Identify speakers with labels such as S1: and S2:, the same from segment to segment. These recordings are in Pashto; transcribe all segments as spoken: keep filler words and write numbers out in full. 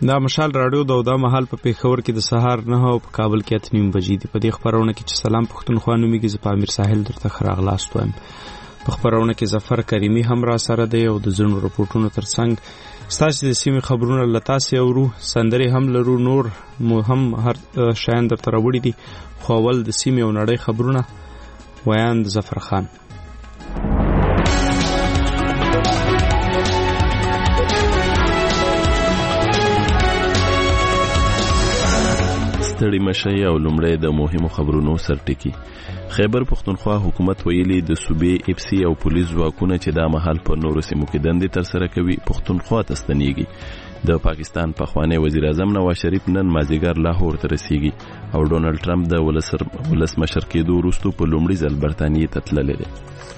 S1: دا مشال راډیو د دا مهال په پیښور کې د سهار نه او په کابل کې اته نیم بجې دي. په دې خبرونه کې چې سلام پښتونخوا نومیږي، زه په امیر ساحل درته ښه راغلاست وایم. په خبرونه کې ظفر کریمي هم را سره دی او د ځینو رپورټونو ترڅنګ ستاسو د سیمې خبرونه له تاسې اورو، سندرې هم لرو، نور مو هم هر شیان درته راوړي دي. خو اول د سیمې او نړۍ خبرونه، ویاند ظفر خان.
S2: ستړي مشي او لومړی د مهمو خبرونو سرټکی. خیبر پښتونخوا حکومت ویلي د صوبې اف سی او پولیس ځواکونه چې دا مهال په نورو سیمو کې دندې ترسره کوي پښتونخوا ته ستنیږي. د پاکستان پخوانی وزیر اعظم نواز شریف نن مازیګر لاهور ته رسیږي او ډونالد ټرمپ د ولسمشر کېدو وروسته په لومړي ځل برتانیې ته تللی دی.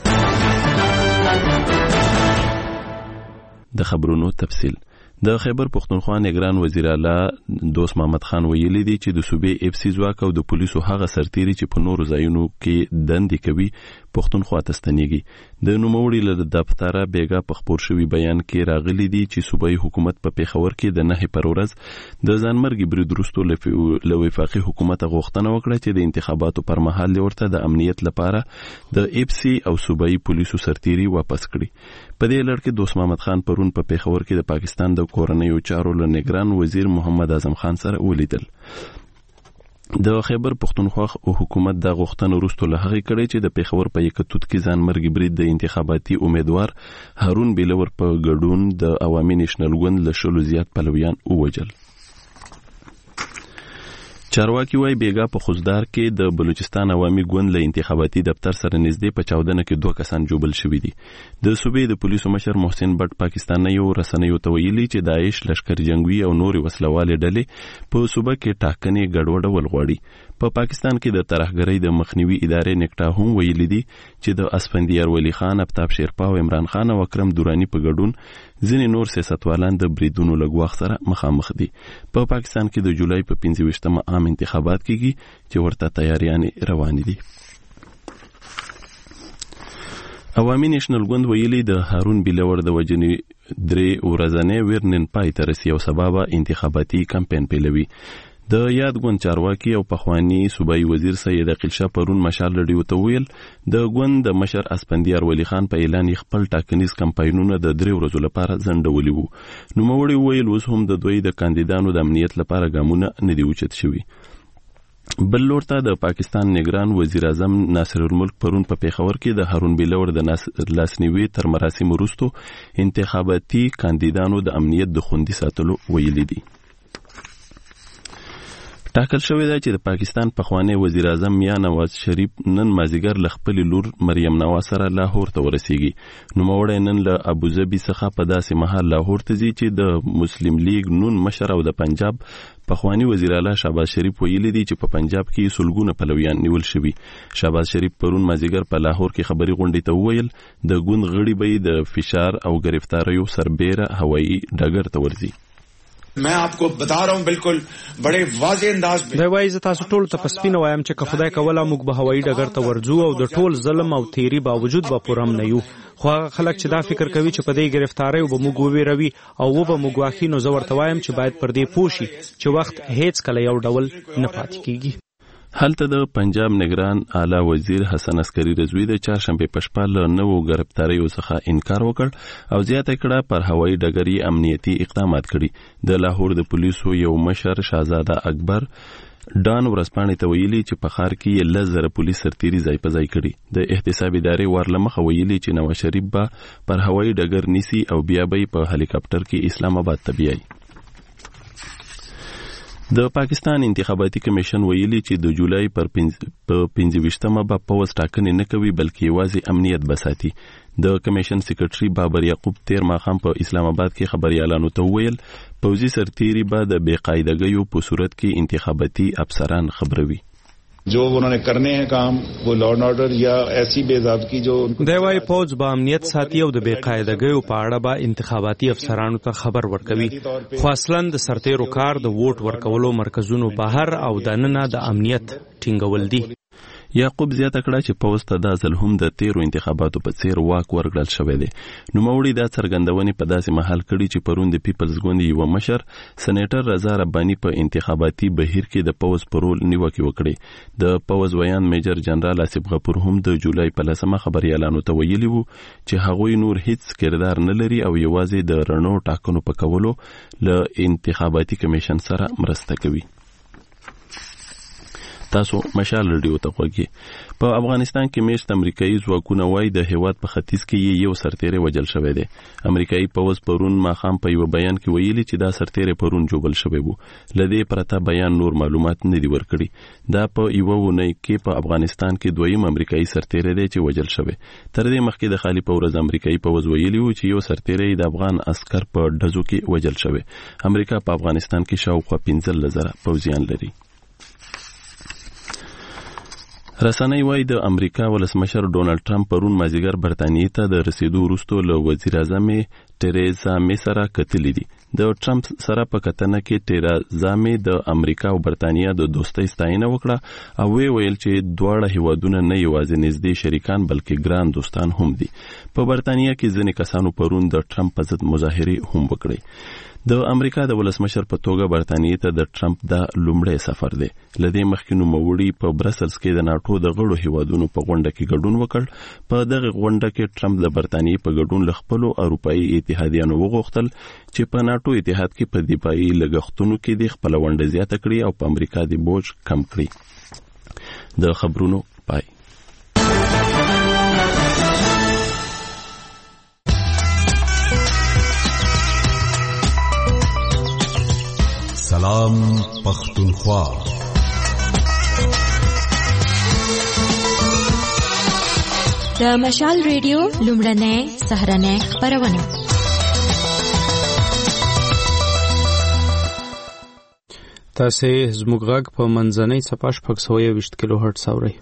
S2: د خبرونو تفصیل. د خیبر پښتونخوا نگران وزیر اعلی دوست محمد خان ویلي دی چې د صوبې اف سی ځواک او د پولیسو هغه سرتیري چې په نورو ځایونو کې دندې کوي پښتونخوا ته ستنیږي. د نوموړي له دفتره بیګا په خپور شوي بیان کې راغلي دي چې صوبایي حکومت په پیښور کې د نهې پر ورځ د ځانمرګي برید وروسته له وفاقي حکومت غوښتنه وکړه چې د انتخاباتو پر مهال ورته د امنیت لپاره د اف سی او صوبایي پولیسو سرتیري واپس کړي. په دې لړ کې دوست محمد خان پرون په پیښور کې د پاکستان د کورنیو چارو له نگران وزیر محمد اعظم خان سره ولیدل. د خیبر پښتونخوا حکومت د غوښتنو وروسته له هغې کړی چې د پیښور په یکتوت کې ځانمرګي برید د انتخاباتي امیدوار هارون بیلور په ګډون د عوامي نیشنل ګوند له شلو زیات پلویان ووجل. چارواکي وایي بیګا په خوزدار کې د بلوچستان عوامي ګوند له انتخاباتي دفتر سره نږدې په چاودنه کې دوه کسان جوبل شوي دي. د صوبې د پولیسو مشر محسن بټ پاکستانیو رسنیو ته ویلي چې داعش لشکر جنگوي او نورې وسلوالې ډلې په صوبه کې ټاکنې ګډوډول غواړي. په پاکستان کې د ترهګرۍ د مخنیوي ادارې نکټا هم ویلي دي چې د اسفندیار ولی خان، افتاب شیرپا او عمران خان او اکرم دورانی په ګډون ځینې نور سیاستوالان د بریدونو له ګواښ سره مخامخ دي. په پاکستان کې د جولای په پنځه ویشتمه عام انتخابات کېږي چې ورته تیاریانې روانې دي. عوامي نیشنل ګوند ویلي د هارون بیلور د وجنې درې ورځنۍ ویر نن پای ته رسي او سبا به انتخاباتي کمپاین پیلوي. د یاد ګوند چارواکي او پخوانی صوبایي وزیر سید عقیل شاه پرون مشال رډیو ته ویل د ګوند د مشر اسفندیار ولی خان په اعلان خپل ټاکنیز کمپاینونه د درې ورځو لپاره ځنډولي وو. نوموړي ویل اوس هم د دوی د کاندیدانو د امنیت لپاره ګامونه نه دي اوچت شوي. بل لور ته د پاکستان نگران وزیر اعظم ناصر الملک پرون په پیښور کې د هارون بیلور د لاسنیوي تر مراسم وروسته انتخاباتي کاندیدانو د امنیت د خوندي ساتلو ویلي دي. ټاکل شوې ده چې د پاکستان پخوانی وزیر اعظم میاں نواز شریف نن مازیګر له خپلې لور مریم نواز سره لاهور ته ورسیږي. نوموړی نن له ابوظبي څخه په داسې مهال لاهور ته ځي چې د مسلم لیگ نون مشر او د پنجاب پخوانی وزیر اعلی شهباز شریف ویلي دي چې په پنجاب کې سلګونه پلویان نیول شوي. شهباز شریف پرون مازیګر په لاهور کې خبري غونډې ته وویل د ګوند غړي به د فشار او گرفتاریو سربیره هوایي ډګر ته ورځي.
S3: मैं आपको बता रहा हूं बिल्कुल बड़े वाضح अंदाज में
S1: دا وایي زه تاسو ټول ته پسپینه وایم چې که خدای کوله موږ به هوایي ډګر ته ورځو او د ټول ظلم او تیری باوجود به پوره نه یو. خو هغه خلک چې دا فکر کوي چې په دې گرفتاریو به موږ وویروي او و به موږ واخلي، نو زه ورته وایم چې باید پر دې پوه شي چې وخت هیڅ کله یو ډول نه پاتې کیږي.
S2: هلته د پنجاب نگران اعلی وزیر حسن عسکری رضوی د چهارشنبه په شپه له نوو گرفتاریو څخه انکار وکړ او زیاته کړه پر هوایي ډګر امنیتي اقدامات کړي. د لاهور د پولیسو یو مشر شهزاده اکبر ډان ورځپاڼې ته ویلي چې په ښار کې یې لس زره پولیس سرتیري ځای په ځای کړي. د احتساب ادارې ور له مخه ویلي چې نواز شریف به پر هوایي ډګر نیسي او بیا به په هلیکاپټر کې اسلام آباد ته بیایي. د پاکستان انتخاباتي کمیشن ویلي چې د جولای پر پنځه ویشتمه به پوځ ټاکنې نه کوي بلکې یوازې امنیت به ساتي. د کمیشن سیکرټري بابر یعقوب تیر ماښام په اسلام آباد کې خبريالانو ته وویل پوځي سرتیري به د بې قاعدګیو په صورت کې انتخاباتي افسران خبروي.
S4: जो उन्होंने करने हैं काम वो लॉ एंड ऑर्डर या ऐसी बेज़ाब्ती जो
S1: دی وایي پوځ به امنیت ساتي او د بې قاعدګیو په اړه به انتخاباتي افسرانو ته خبر ورکوي. خو اصلا د سرتیرو کار د ووټ ورکولو مرکزونو بهر او دننه د امنیت ټینګول دي.
S2: یعقوب زیاته کړه چې پوز ته دا ځل هم د تیرو انتخاباتو په څیر واک ورکړل شوی دی. نوموړي دا څرګندونې په داسې مهال کړي چې پرون د پیپلز ګوند یو مشر سېنیټر رضا رباني په انتخاباتي بهیر کې د پوز پر رول نیوکه وکړي. د پوز ویان میجر جنرال آصف غفور هم د جولای په لسمه خبريالانو ته ویلي وو چې هغوی نور هیڅ کردار نه لري او یوازې د رڼو ټاکنو په کولو له انتخاباتي کمیشن سره مرسته کوي. تاسو مشال رادیو ته وګورئ. په افغانستان کې میشت امریکایي ځواکونه وایي د هیواد په ختیځ کې یو سرتیری وژل شوی دی. امریکایي پوز پرون ماښام په یو بیان کې ویلي چې دا سرتیری پرون جوړل شوی وو. لدې پرته بیان نور معلومات نه دی ورکړي. دا په یو ونی کې په افغانستان کې دویم امریکایي سرتیری دی چې وژل شوی. تر دې مخکې د خالی په ورځ امریکایي پوز ویلي وو چې یو سرتیری د افغان عسكر په ډزو کې وژل شوی. امریکا په افغانستان کې شاوخوا پنځه زره پوځیان لري. رسنۍ وایي د امریکا ولسمشر ډونالد ټرمپ پرون مازیګر برتانیې ته د رسیدو وروسته له وزیر اعظم ټریزا مې سره کتلې دي. د ټرمپ سره په کتنه کې ټریزا مې د امریکا او برتانیې د دوستۍ ستاینه وکړه او وی ویل چې دواړه هیوادونه نه یوازې نږدې شریکان بلکې ګران دوستان هم دي. په برتانیې کې ځینې کسانو پرون د ټرمپ په ضد مظاهرې هم وکړې. د امریکا د ولسمشر په توګه برتانیې ته د ټرمپ دا لومړی سفر دی. لدې مخکې نوموړي په برسلز کې د ناټو د غړو هیوادونو په غونډه کې ګډون وکړ. په دغه غونډه کې ټرمپ د برتانیې په ګډون له خپلو اروپایي اتحادیانو وغوښتل چې په ناټو اتحاد کې په دفاعي لګښتونو کې د خپل ونډه زیاته کړي او په امریکا د بوج کم کړي. د خبرونو پای.
S5: سلام پختونخوا.
S6: د مشال ریډیو لومړنۍ سهارنۍ خبرونه.
S1: تاسو زموږ غږ په منځنۍ صفحه شپږ سوه یوویشت کیلو هرټز اورئ.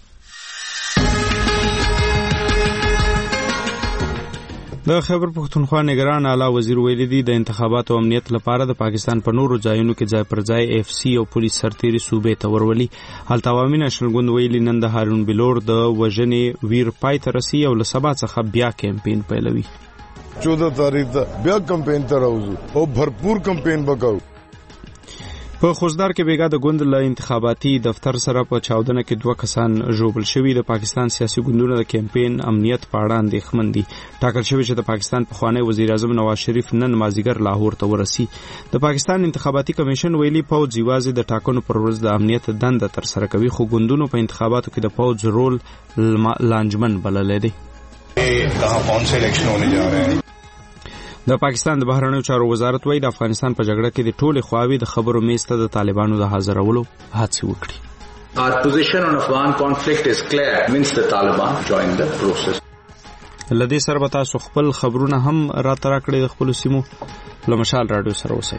S1: د خیبر پختونخوا نگران اعلی وزیر ویلي دی د انتخاباتو امنیت لپاره د پاکستان په نورو ځایونو کې ځای پر ځای اف سی او پولیس سرتیري صوبې ته ورولي. هلته عوامي نېشنل ګوند ویلي نن د هارون بلور د وژنې ویر پای ته رسي او له سبا څخه بیا کمپین پیلوي.
S7: چودہ تاریخ ته بیا کمپین ته راوځو او بھرپور کمپین وکړو.
S1: په خوزدار کې بیګا د ګوند له انتخاباتي دفتر سره په چاودنه کې دوه کسان ژوبل شوي. د پاکستان سیاسي ګوندونو د کمپین امنیت په اړه اندېښمن دي. ټاکل شوی چې د پاکستان پخوانی وزیر اعظم نواز شریف نن مازیګر لاهور ته ورسي. د پاکستان انتخاباتي کمیشن ویلي پوځ یوازې د ټاکنو پر ورځ د امنیت دنده تر سره کوي، خو ګوندونو په انتخاباتو کې د پوځ رول لانجمن بللی دی.
S3: کہاں کون سے الیکشن ہونے جا رہے ہیں.
S1: د پاکستان د بهرنیو چارو وزارت وایي د افغانستان په جګړه کې د ټولې خواوې د خبرو میز ته د طالبانو د حاضرولو هڅې وکړي.
S8: Our position on Afghan conflict is clear once the Taliban join the process.
S1: لدې سره به تاسو خپل خبرونه هم راته راکړئ د خپلو سیمو. له مشال راډیو سره اوسئ.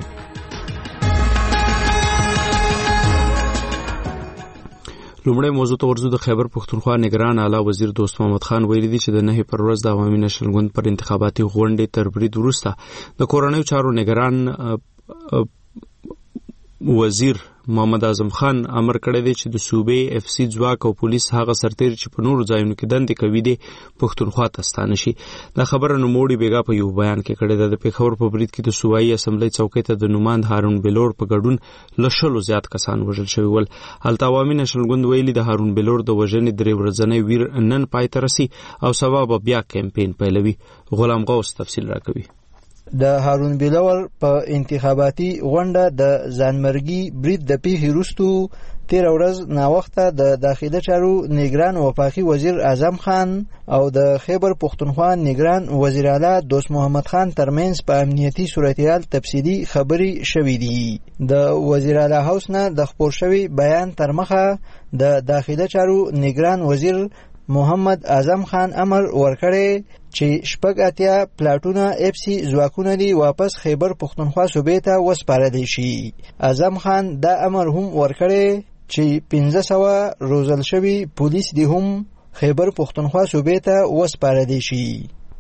S1: لومړی موضوع ته ورځو. د خیبر پختونخوا نگران اعلی وزیر دوست محمد خان ویلي دی چې د نهي پر ورځ د عوامي نېشنل ګوند پر انتخاباتي غونډې تر برید وروسته د کورنیو چارو نگران وزیر محمد اعظم خان امر کړی دی چې د صوبې اف سی ځواک او پولیس هغه سرتیري چې په نورو ځایونو کې دندې کوي دي پښتونخوا ته ستانه شي. دا خبره نوموړي بیګا په یو بیان کې کړې ده. د پېښور په برید کې د صوبایي اسمبلی چوکۍ ته د نوماند هارون بلور په ګډون له شلو زیات کسان وژل شوي ول. هلته عوامي نېشنل ګوند ویلي د هارون بلور د وژنې درې ورځنی ویر نن پای ته رسي او سبا به بیا کمپین پیلوي. غلام غوث تفصیل راکوي.
S9: د هارون بلور په انتخاباتي غونډه د ځانمرګي برید د پیښې وروسته تیر ورځ ناوخته د داخله چارو نگران وفاقي وزیر اعظم خان او د خیبر پختونخوا نگران وزیر اعلی دوست محمد خان ترمنځ په امنیتي صورتحال تفصیلي خبرې شوې دي. د وزیر اعلی هاوس نه د خپور شوی بیان تر مخه د داخله چارو نگران وزیر محمد اعظم خان امر ورکړی چې شپږ اتیا پلاټونه اف سی ځواکونه دي واپس خیبر پختونخوا صوبې ته وسپارل شي. اعظم خان دا امر هم ورکړی چې پنځه سوه روزل شوي پولیس دي هم خیبر پختونخوا صوبې ته وسپارل شي.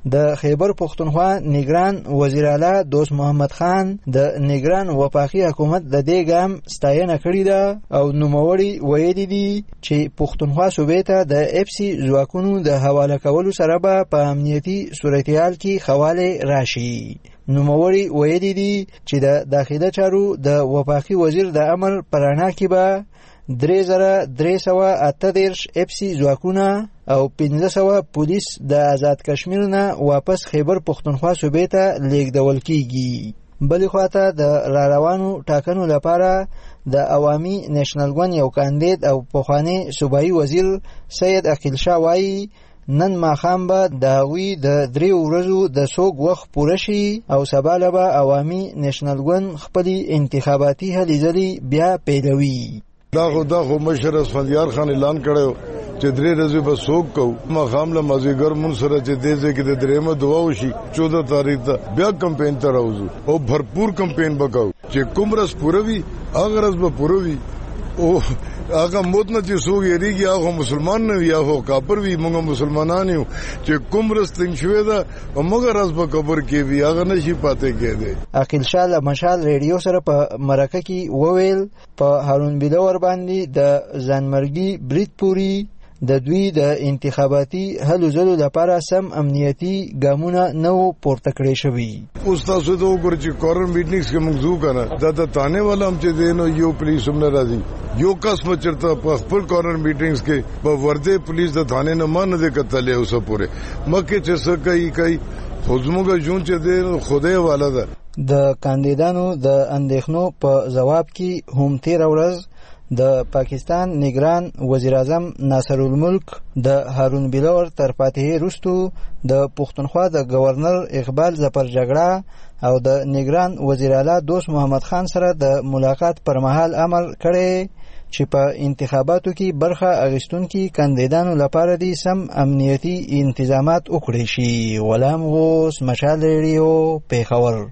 S9: د خیبر پختونخوا نگران وزیر اعلی دوست محمد خان د نگران وفاقي حکومت د دې ګام ستاینه کړې ده او نوموړي ویلي دي چې پختونخوا صوبې ته د اف سي ځواکونو د حواله کولو سره به په امنیتي صورتحال کې خواله راشي. نوموړي ویلي دي چې د داخله چارو د وفاقي وزیر د امر پرانا کې به درې زره درې سوه اته دېرش اف سي ځواکونه او پنځه سوه پولیس د آزاد کشمیر نه واپس خیبر پختونخوا صوبې ته لیږدول کیږي. بلې خواته د را روانو ټاکنو لپاره د عوامي نیشنل ګوند یو کاندید او پخوانی صوبایي وزیر سید عقیل شاه وایي نن ماښام به د هغوی د درې ورځو د سوګ وخت پوره شي او سبا له به عوامي نیشنل ګوند خپلې انتخاباتي هلې ځلې بیا پیلوي.
S7: دا خو دا خو مشر اسفندیار خان اعلان کړی چې درې ورځې به سوګ کوو. ماښام له مازدیګر مونځ سره چې دې ځای کې د درېیمه دعا وشي چودہ تاریخ ته بیا کمپین ته راوځو او بھرپور کمپین به کوو چې کوم ورځ پوره وي هغه ورځ به پوره وي او هغه موت نه چې څوک یېرېږي هغه مسلمان نه وي هغه کافر وي. موږ مسلمانان یو چې کوم ورځ تنګ شوې ده موږ ورځ به قبر کې وي هغه نشي پاتې کېدی.
S9: عقیل شاه له مشال ریډیو سره په مرکه کې وویل په هارون بلور باندې د ځانمرګي برید پوري د دوی د انتخاباتي هلو ځلو لپاره سم امنیتي ګامونه نه پورته کړی شوي.
S7: اوس تاسو ته وګورئ چې کورن میټینګز کې موږ ځو کنه دا د تانه والا هم چې دینو یو پولیس هم نه راځي یو کس مچرته په خپل کورن میټینګز کې په ورده پولیس د تانه نه مان نه کتلې اوسه پوره مکه چې څه کوي کوي خودموږ جون چې دین خدای والا ده.
S9: د کاندیدانو د اندېښنو په جواب کې هم تیر ورځ د پاکستان نگران وزیر اعظم ناصر الملک د هارون بلور تر فاتحې وروسته د پښتونخوا د گورنر اقبال ظفر جګړه او د نگران وزیر اعلی دوست محمد خان سره د ملاقات پر مهال امر کړی چې په انتخاباتو کې برخه اخیستونکي کاندیدانو لپاره دي سم امنیتي انتظامات وکړي شي. غلام غوث، مشال ریډیو، پیښور.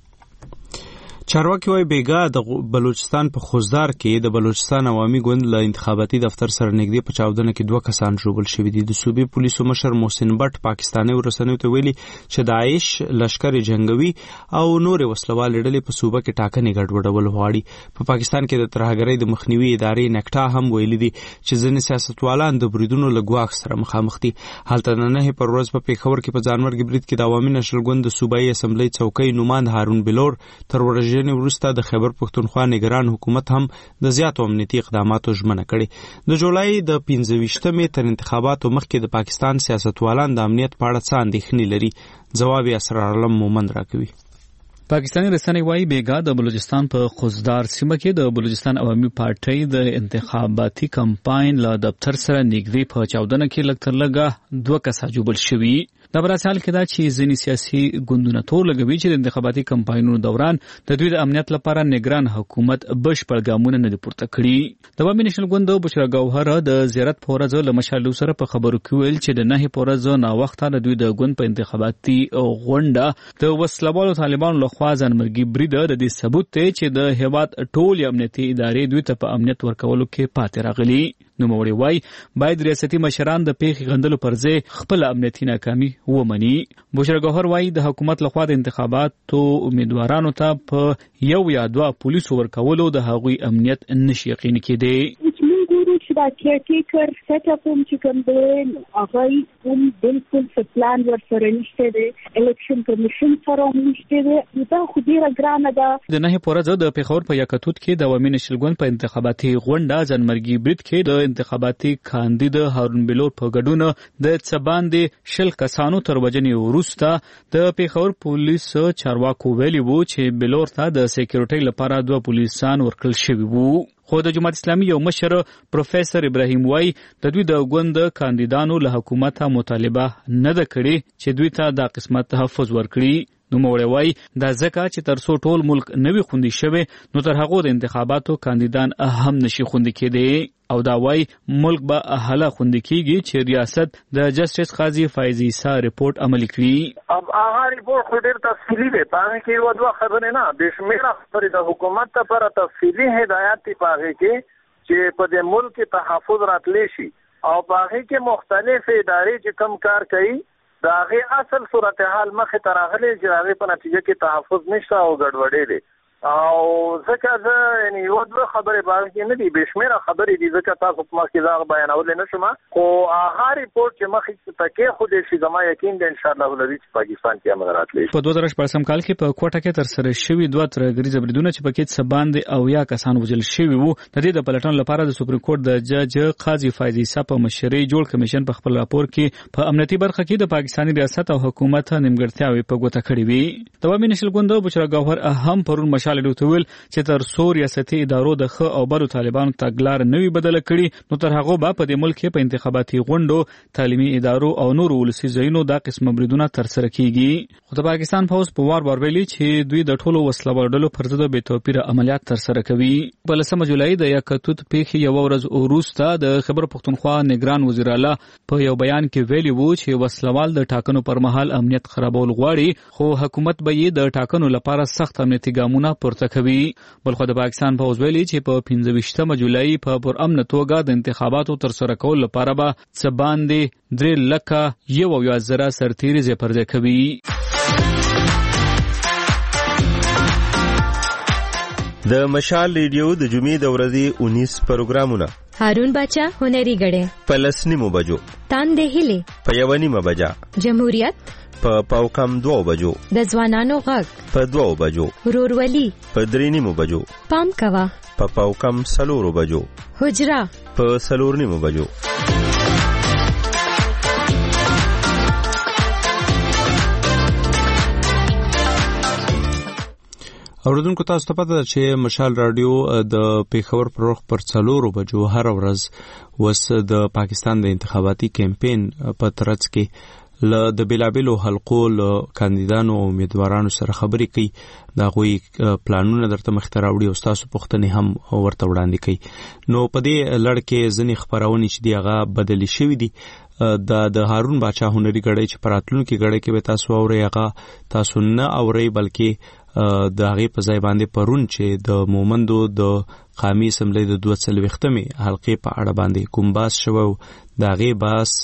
S1: چارواکي وايي بیګا د بلوچستان په خوزدار کې د بلوچستان عوامي ګوند له انتخاباتي دفتر سره نږدې په چاودنه کې دوه کسان ژوبل شوي دي. د صوبې پولیسو مشر محسن بټ پاکستاني ورسنیو ته ویلي چې داعش لشکر جنگوي او نور وسلوال ډلې په صوبه کې ټاکنې ګډوډول غواړي. په پا پاکستان کې د ترهګرۍ د مخنیوي ادارې نکټا هم ویلي دي چې ځینې سیاستوالان د بریدونو له ګواښ سره مخامخ دي. هلته نن پر ورځ په پیښور کې په ځانمرګي برید کې د عوامي نشل ګوند د صوبایي اسمبلی څوکۍ نوماند هارون بلور تر ورځې وروسته د خیبر پختونخوا نگران حکومت هم د زیاتو امنیتي اقداماتو ژمنه کړې. د جولای د پنځه ویشتمې تر انتخاباتو مخکې د پاکستان سیاستوالان د امنیت په اړه څه اندېښنې لري؟ ځواب یې اسرارعلم مومند راکوي.
S5: پاکستاني رسنۍ وايي بیګا د بلوچستان په خوزدار سیمه کې د بلوچستان عوامي پارټۍ د انتخاباتي کمپاین له دفتر سره نږدې په چاودنه کې لږ تر لږه دوه کسان ژوبل شوي. دا براسال کې دا چې ځینې سیاسي ګوندونه تور لګوي چې د انتخاباتي کمپاینونو دوران د دوی د امنیت لپاره نگران حکومت بشپړ ګامونه نه دي پورته کړي. د عوامي نشل ګوند بشرا ګوهر د زیارت په ورځ له مشالو سره په خبرو کې ویل چې د نهي په ورځ ناوخته د دوی د ګوند په انتخاباتي غونډه د وسلوالو طالبانو لخوا ځانمرګي برید د دې ثبوت دی چې د هیواد ټول امنیتي ادارې دوی ته په امنیت ورکولو کې پاتې راغلي. نوموړي وايي باید ریاستي مشران د پیښې غندلو پر ځای خپل امنیتي ناکامي ومني. بشرا ګوهر وايي د حکومت لخوا د انتخاباتو امیدوارانو ته په یو یا دوه پولیسو ورکولو د هغوی امنیت نشي یقیني کېدی.
S10: دا کیرټیکر سیټ اپ هم چې کوم دی هغه هم بالکل څه پلان ورسره نشته دی. الیکشن کمیشن سره هم نشته دی. دا خو ډېره ګرانه ده. د نهي په ورځ د پیښور په یکتوت کې د عوامي نشل ګوند په انتخاباتي غونډه ځانمرګي برید کې د انتخاباتي کاندید هارون بلور په ګډون د څه باندې شل کسانو تر وژنې وروسته د پیښور پولیس چارواکو ویلي وو چې بلور ته د سکیورټۍ لپاره دوه پولیسان ورکړل شوي وو. خو د جماعت اسلامي یو مشر پروفیسور ابراهیم وای د دوی د ګوند کاندیدانو له حکومت مطالبه نه ده کړې چې دوی ته د قسمت تحفظ ورکړي. نوموړی وای دا ځکه چې تر څو ټول ملک نوي خوندي شوی نو تر هغه د انتخاباتو کاندیدان هم نشي خوندي کېدی او دا وای ملک به اهله خوندي کیږي چې ریاست د جسټس قاضي فایز عیسی رپورټ عملي کړي.
S11: اب هغه رپورټ خو ډېر تفصیلي دی. پاره کې یو دوه خبرې نه د شمیره خبرې د حکومت لپاره تفصیلي هدایت دی پاره کې چې په دې ملک تحفظ راتلی شي او پاره کې مختلف ادارې چې کم کار کوي دا هغه اصل صورتحال مخه تراغلي چې هغه په نتیجه کې تحفظ نشته او ګډوډي دي او ځکه زه یعنی یو دوه خبرې باندې نه دي بشمیره خبرې دي ځکه تاسو په مخ کې دا بیانول نه شم خو هغه ریپورت چې مخې ته کې خو دې شي زما یقین دی ان شاء الله ولري چې پاکستان کې امن راتلی
S5: په دوه زره شپږم کال کې په کوټه کې تر سره شوی دوه ترګریز بریدونه چې پکې څه باندې او یا کسان وژل شوی وو د دې د پلټن لپاره د سپریم کورټ د جج قاضي فایز عیسی په مشرۍ جوړ کمیشن په خپل راپور کې په امنیتي برخه کې د پاکستاني ریاست او حکومت نیمګړتیاوې په ګوته کړې وي د وامي نشل ګوند بشرا گوهر اهم پرون مشال ډوتول چې تر څو ریاستي ادارو د خ او بلو طالبانو تګلار نوي بدل کړي نو تر هغه به په دې ملک په انتخاباتي غونډو تعلیمي ادارو او نور ولسي ځایونو د قسم بریدونه تر سره کیږي خو د پاکستان فوج په وار وار ویلي چې دوی د ټولو وسلوال ډلو پر ضد به توپیر عملیات تر سره کوي په لسمه جولای د یکتوت پیښې یو ورځ وروسته د خبر پښتونخوا نگران وزیر اعلی په یو بیان کې ویلي وو چې وسلوال د ټاکنو پر مهال امنیت خرابول غواړي خو حکومت به یې د ټاکنو لپاره سخت امنیتي ګامونه پورته کوي بلخو د پاکستان فوج ویلي چې په پنځه ویشتمه جولای په پر امن توګه د انتخاباتو تر سره کول لپاره به څه باندې درې لکه یو یا زره سرتیري پرده کوي
S12: د مشال ریډیو د جمعې د ورځې اونیس پروګرامونه
S6: هارون باچا هنري غړې
S12: په لسنیمو بجو
S6: تاندې هلي
S12: په یو نیمه بجا
S6: جمهوریت
S12: په پاوکم دوه بجو
S6: د ځوانانو غږ
S12: په دوه بجو
S6: ورورولي
S12: په درې نیمو بجو
S6: پام کوا
S12: په پاوکم سلورو بجو
S6: حجرا
S12: په سلور نیمو بجو
S1: اوردونکو تاسو ته پته ده چې مشال رادیو د پیښور پروخ پر څلورو بجو هر ورځ وس د پاکستان د انتخاباتي کمپاین په ترڅ کې ل د بلابلو حلقو ل کاندیدانو او امیدوارانو سره خبرې کوي دا غوي پلانونه درته مختراوړي او تاسو پوښتنې هم ورته وړاندې کوي نو په دې لړ کې ځنې خبرونه چې دی هغه بدلی شوې دي د د هارون باچا هنري غړې چې پراتلون کې غړې کې به تاسو اوري هغه تاسو نه اوري بلکې د هغه په ځای باندې پرون چې د مومندو د قومي اسمبلی د دوه څلوېښتمې حلقې په اړه باندې کوم باس شوو د هغه باس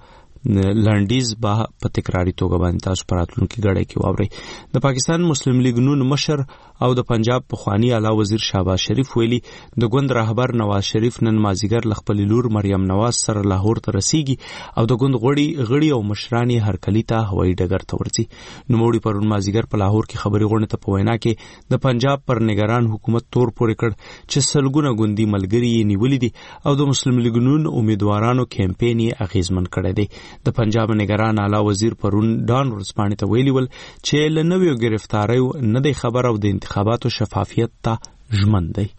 S1: لانډیز به په تکراری توګه باندې تاسو پراتلون کې غړې کې واوري د پاکستان مسلم لیگ نون مشر او د پنجاب پخوانی اعلی وزیر شهباز شریف ویلي د ګوند رهبر نواز شریف نن مازیګر لخپل لور مریم نواز سره لاهور ته رسیږي او د ګوند غړي غړي او مشرانی هرکلی ته هوایي ډګر ته ورځي نو موړي پرون مازیګر په لاهور کې خبري غونډه ته په وینا کې د پنجاب پر نگران حکومت تور پورې کړ چې سلګونه ګوندی ملګری یې نیولې دي او د مسلم لیگ نون امیدوارانو کمپاین یې اغیزمن کړی دی د پنجاب نگران اعلی وزیر پرون ډان ورسپانې ته ویلي ول چې له نویو گرفتاریو نه دی خبر او د انتخاباتو شفافیت ته ژمن دی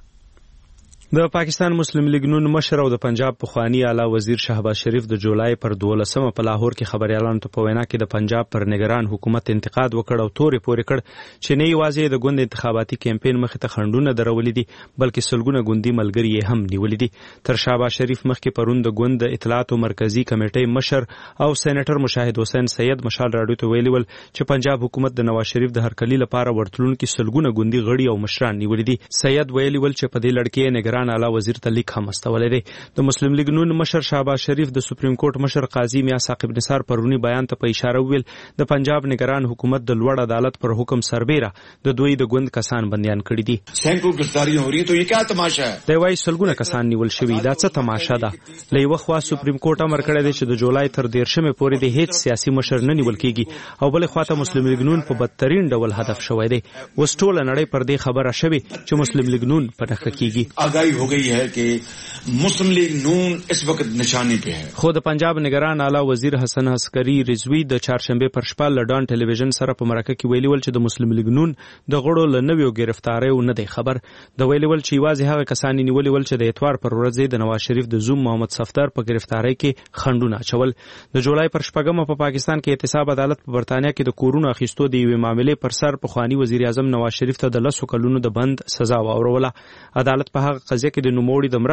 S1: د پاکستان مسلم لیگ نون مشر او د پنجاب پخوانی اعلی وزیر شهباز شریف د جولای پر دولسمه په لاهور کې خبريالانو ته په وینا کې د پنجاب پر نگران حکومت انتقاد وکړ او تورې پورې کړ چې نه یوازې د ګوند انتخاباتي کمپاین مخ ته خندونه درولې دي بلکې سلګونه ګوندی ملګری یې هم نیولې دي تر شهباز شریف مخ کې پرون د ګوند اطلاعات او مرکزی کمیټې مشر او سېنیټر مشاهد حسین سید مشال راډیو ته ویلي ول چې پنجاب حکومت د نواز شریف د هرکلی لپاره ورتلون کې سلګونه ګوندی غړي او مشران نیولې دي سید ویلي ول چې په دې لړ کې نگران اعلی وزیر ته لیک هم استولې دی د مسلم لیگ نون مشر شهباز شریف د سپریم کورټ مشر قاضي میا ثاقب نثار پرونی بیان ته په اشاره ویل د پنجاب نگران حکومت د لوړ عدالت پر حکم سربیره د دوی د ګوند کسان بندیان کړي دي
S3: سینکړو گرفتاریاں हो रही हैं तो ये क्या तमाशा है
S1: د وای سلګونه کسان نیول شوی دا څه تماشا ده لې وخوا سپریم کورټ امر کړی دی چې د جولای تر دیرشمه پورې د هیڅ سیاسي مشر نه نیول کیږي او بل خواته مسلم لیگ نون په بدترین ډول هدف شوی دی وسټول نړۍ پر دې خبره شوی چې مسلم لیگ نون په نخ کیږي
S3: آگاہی हो गई है कि مسلم لیگ نون اس وقت نشانی په ہے
S1: خو د پنجاب نگران اعلی وزیر حسن عسکری رضوی د چهارشنبه پر شپه لډان ټلویزیون سره په مرکه کې ویلي ول چې د مسلم لیگ نون د غړو ل نویو گرفتاریو نه دی خبر د ویلي ول چې واځي هغه کسان نیولې ول چې د اتوار پر ورځ د نواز شریف د زوم محمد صفدر په گرفتاری کې خندونه چول د جولای پر شپږمه په پاکستان کې احتساب عدالت په برتانیا کې د کورونو اخیستو د یوې معاملې پر سر په خوانی وزیر اعظم نواز شریف ته د لسو کلونو د بند سزا واوروله عدالت په هغه قضیه کې د نوموړي د مرستې په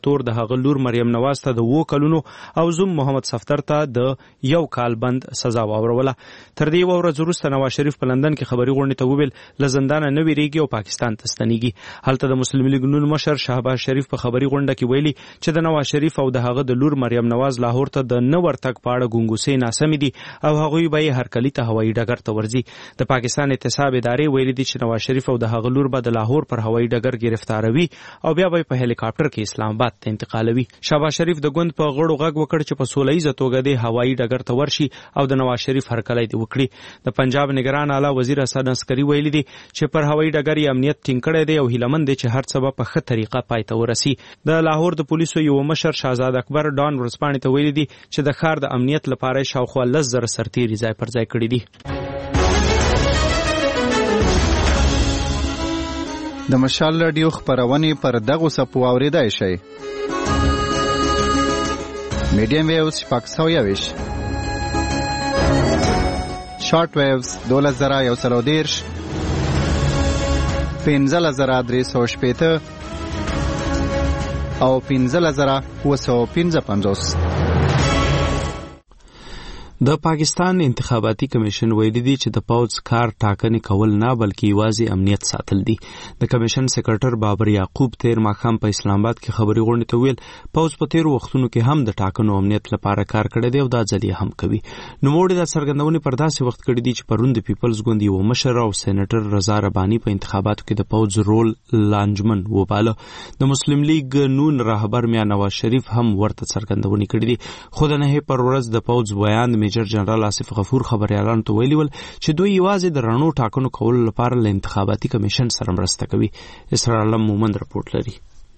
S1: تور د هغه لور مریم نواز ته د اوو کلونو او زوم محمد صفدر ته د یو کال بند سزا واوروله. تر دې یوه ورځ وروسته نواز شریف په لندن کې خبري غونډې ته وویل له زندانه نه ویریږي او پاکستان ته ستنیږي. هلته د مسلم لیگ نون مشر شهباز شریف په خبري غونډه کې ویلي چې د نواز شریف او د هغه د لور مریم نواز لاهور ته د نه ورتګ په اړه ګونګوسې ناسمې دي او هغوی به یې هرکلي ته هوایي ډګر ته ورځي. د پاکستان اعتصاب ادارې ویلي دي چې نواز شریف او د هغه لور به د لاهور پر هوایي ډګر گرفتاروي او بیا به په هلیکاپټر کې اسلام آباد ته انتقالوي. شهباز شریف د ګوند په غړو غږ وکړ چې په سوله ییزه توګه د هوایي ډګر ته ورشي او د نواز شریف هرکلی دې وکړي. د پنجاب نگران اعلی وزیر حسن عسکري ویلي دي چې پر هوایي ډګر یې امنیت ټینګ کړی دی او هیلمن دی چې هر څه به په ښه طریقه پای ته ورسي. د لاهور د پولیسو یو مشر شهزاد اکبر ډان ورځپاڼې ته ویلي دي چې د ښار د امنیت لپاره شاوخوا لس زره سرتیري ځای پر ځای کړي دي.
S13: د مشال راډیو خپرونې پر دغو څپو اورېدای شئ. میډیم ویوز شپږ سوه یوویشت، شارټ ویوز دولس زره یو سل او دېرش، پنځلس زره درې سوه شپېته او پنځلس زره اووه سوه پنځه پنځوس.
S1: د پاکستان انتخاباتي کمیشن ویلي دی چې د پوځ کار ټاکنې کول نه بلکې یوازې امنیت ساتل دي. د کمیشن سکرټر بابر یعقوب تیر ماښام په اسلام آباد کې خبري غونډې ته ویل پوځ په تیرو وختونو کې هم د ټاکنو امنیت لپاره کار کړی دی او دا ځل یې هم کوي. نوموړي دا څرګندونې پر داسې وخت کړي دي چې پرون د پیپلز ګوند یو مشر او سېنیټر رضا رباني په انتخاباتو کې د پوځ رول لانجمن وباله. د مسلم لیگ نون رهبر میا نواز شریف هم ورته څرګندونې کړي دي. خو د نهې پر ورځ د پوځ بیان میجر جنرال آصف غفور خبريالانو ته ویلي ول چې دوی یوازې د رڼو ټاکنو کولو لپاره له انتخاباتي کمیشن سره مرسته کوي. اسرار عالم مومند رپورټ لري.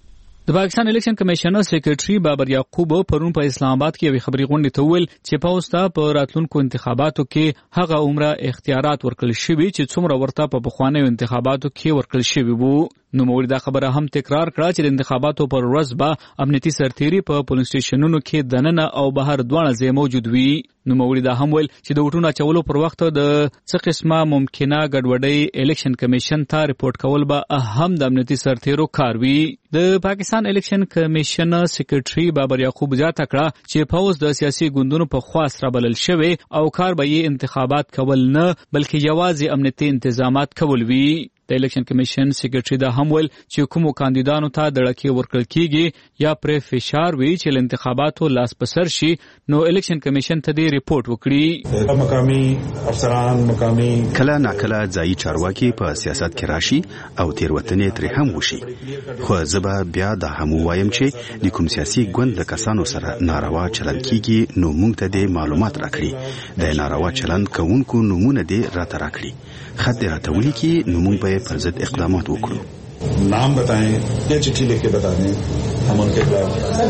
S5: د پاکستان الیکشن کمیشنر سیکریټري بابر یعقوب پرون په اسلام آباد کې یوه خبري غونډه ته ویل چې پوځ ته په راتلونکو انتخاباتو کې هغه عمره اختیارات ورکړل شوي چې څومره ورته په پخوانیو انتخاباتو کې ورکړل شوي وو. نوموړي دا خبره هم تکرار کړه چې د انتخاباتو پر ورځ به امنیتي سرتیري په پولیس سټیشنونو کې دننه او بهر دواړه ځای موجود وي. نوموړي دا هم ویل چې د ووټونو اچولو پر وخت د څه قسمه ممکنه ګډوډۍ الیکشن کمیشن ته رپورټ کول به هم د امنیتي سرتیرو کار وي. د پاکستان الیکشن کمیشن سیکریټري بابر یعقوب زیاته کړه چې پوځ د سیاسي ګوندونو په خوا سره بلل شوی او کار به یې انتخابات کول نه بلکې یوازې امنیتي انتظامات کول وي. د الیکشن کمیشن سیکریټري دا هم ویل چې کومو کاندیدانو ته دړکې ورکړل کیږي یا پرې فشار وي چې ل انتخاباتو لاس پسر شي نو الیکشن کمیشن ته دی ریپورت وکړي.
S4: مقامي افسران مقامي
S14: کله ناکله ځایي چارواکي په سیاست کې راشي او تیروتنې ترې هم وشي. خو زه به بیا دا هم وایم چې د کوم سیاسي ګوند د کسانو سره ناروا چلند کیږي نو موږ ته د معلومات راکړي. د ناروا چلند کوونکو نمونه دې راته راکړي. خط دې راته ولیکي نو موږ به پر ضد اقدامات وکړو.
S4: نام بتائیں یا چٹھی لکھ کے بتا دیں ہم ان کے خلاف.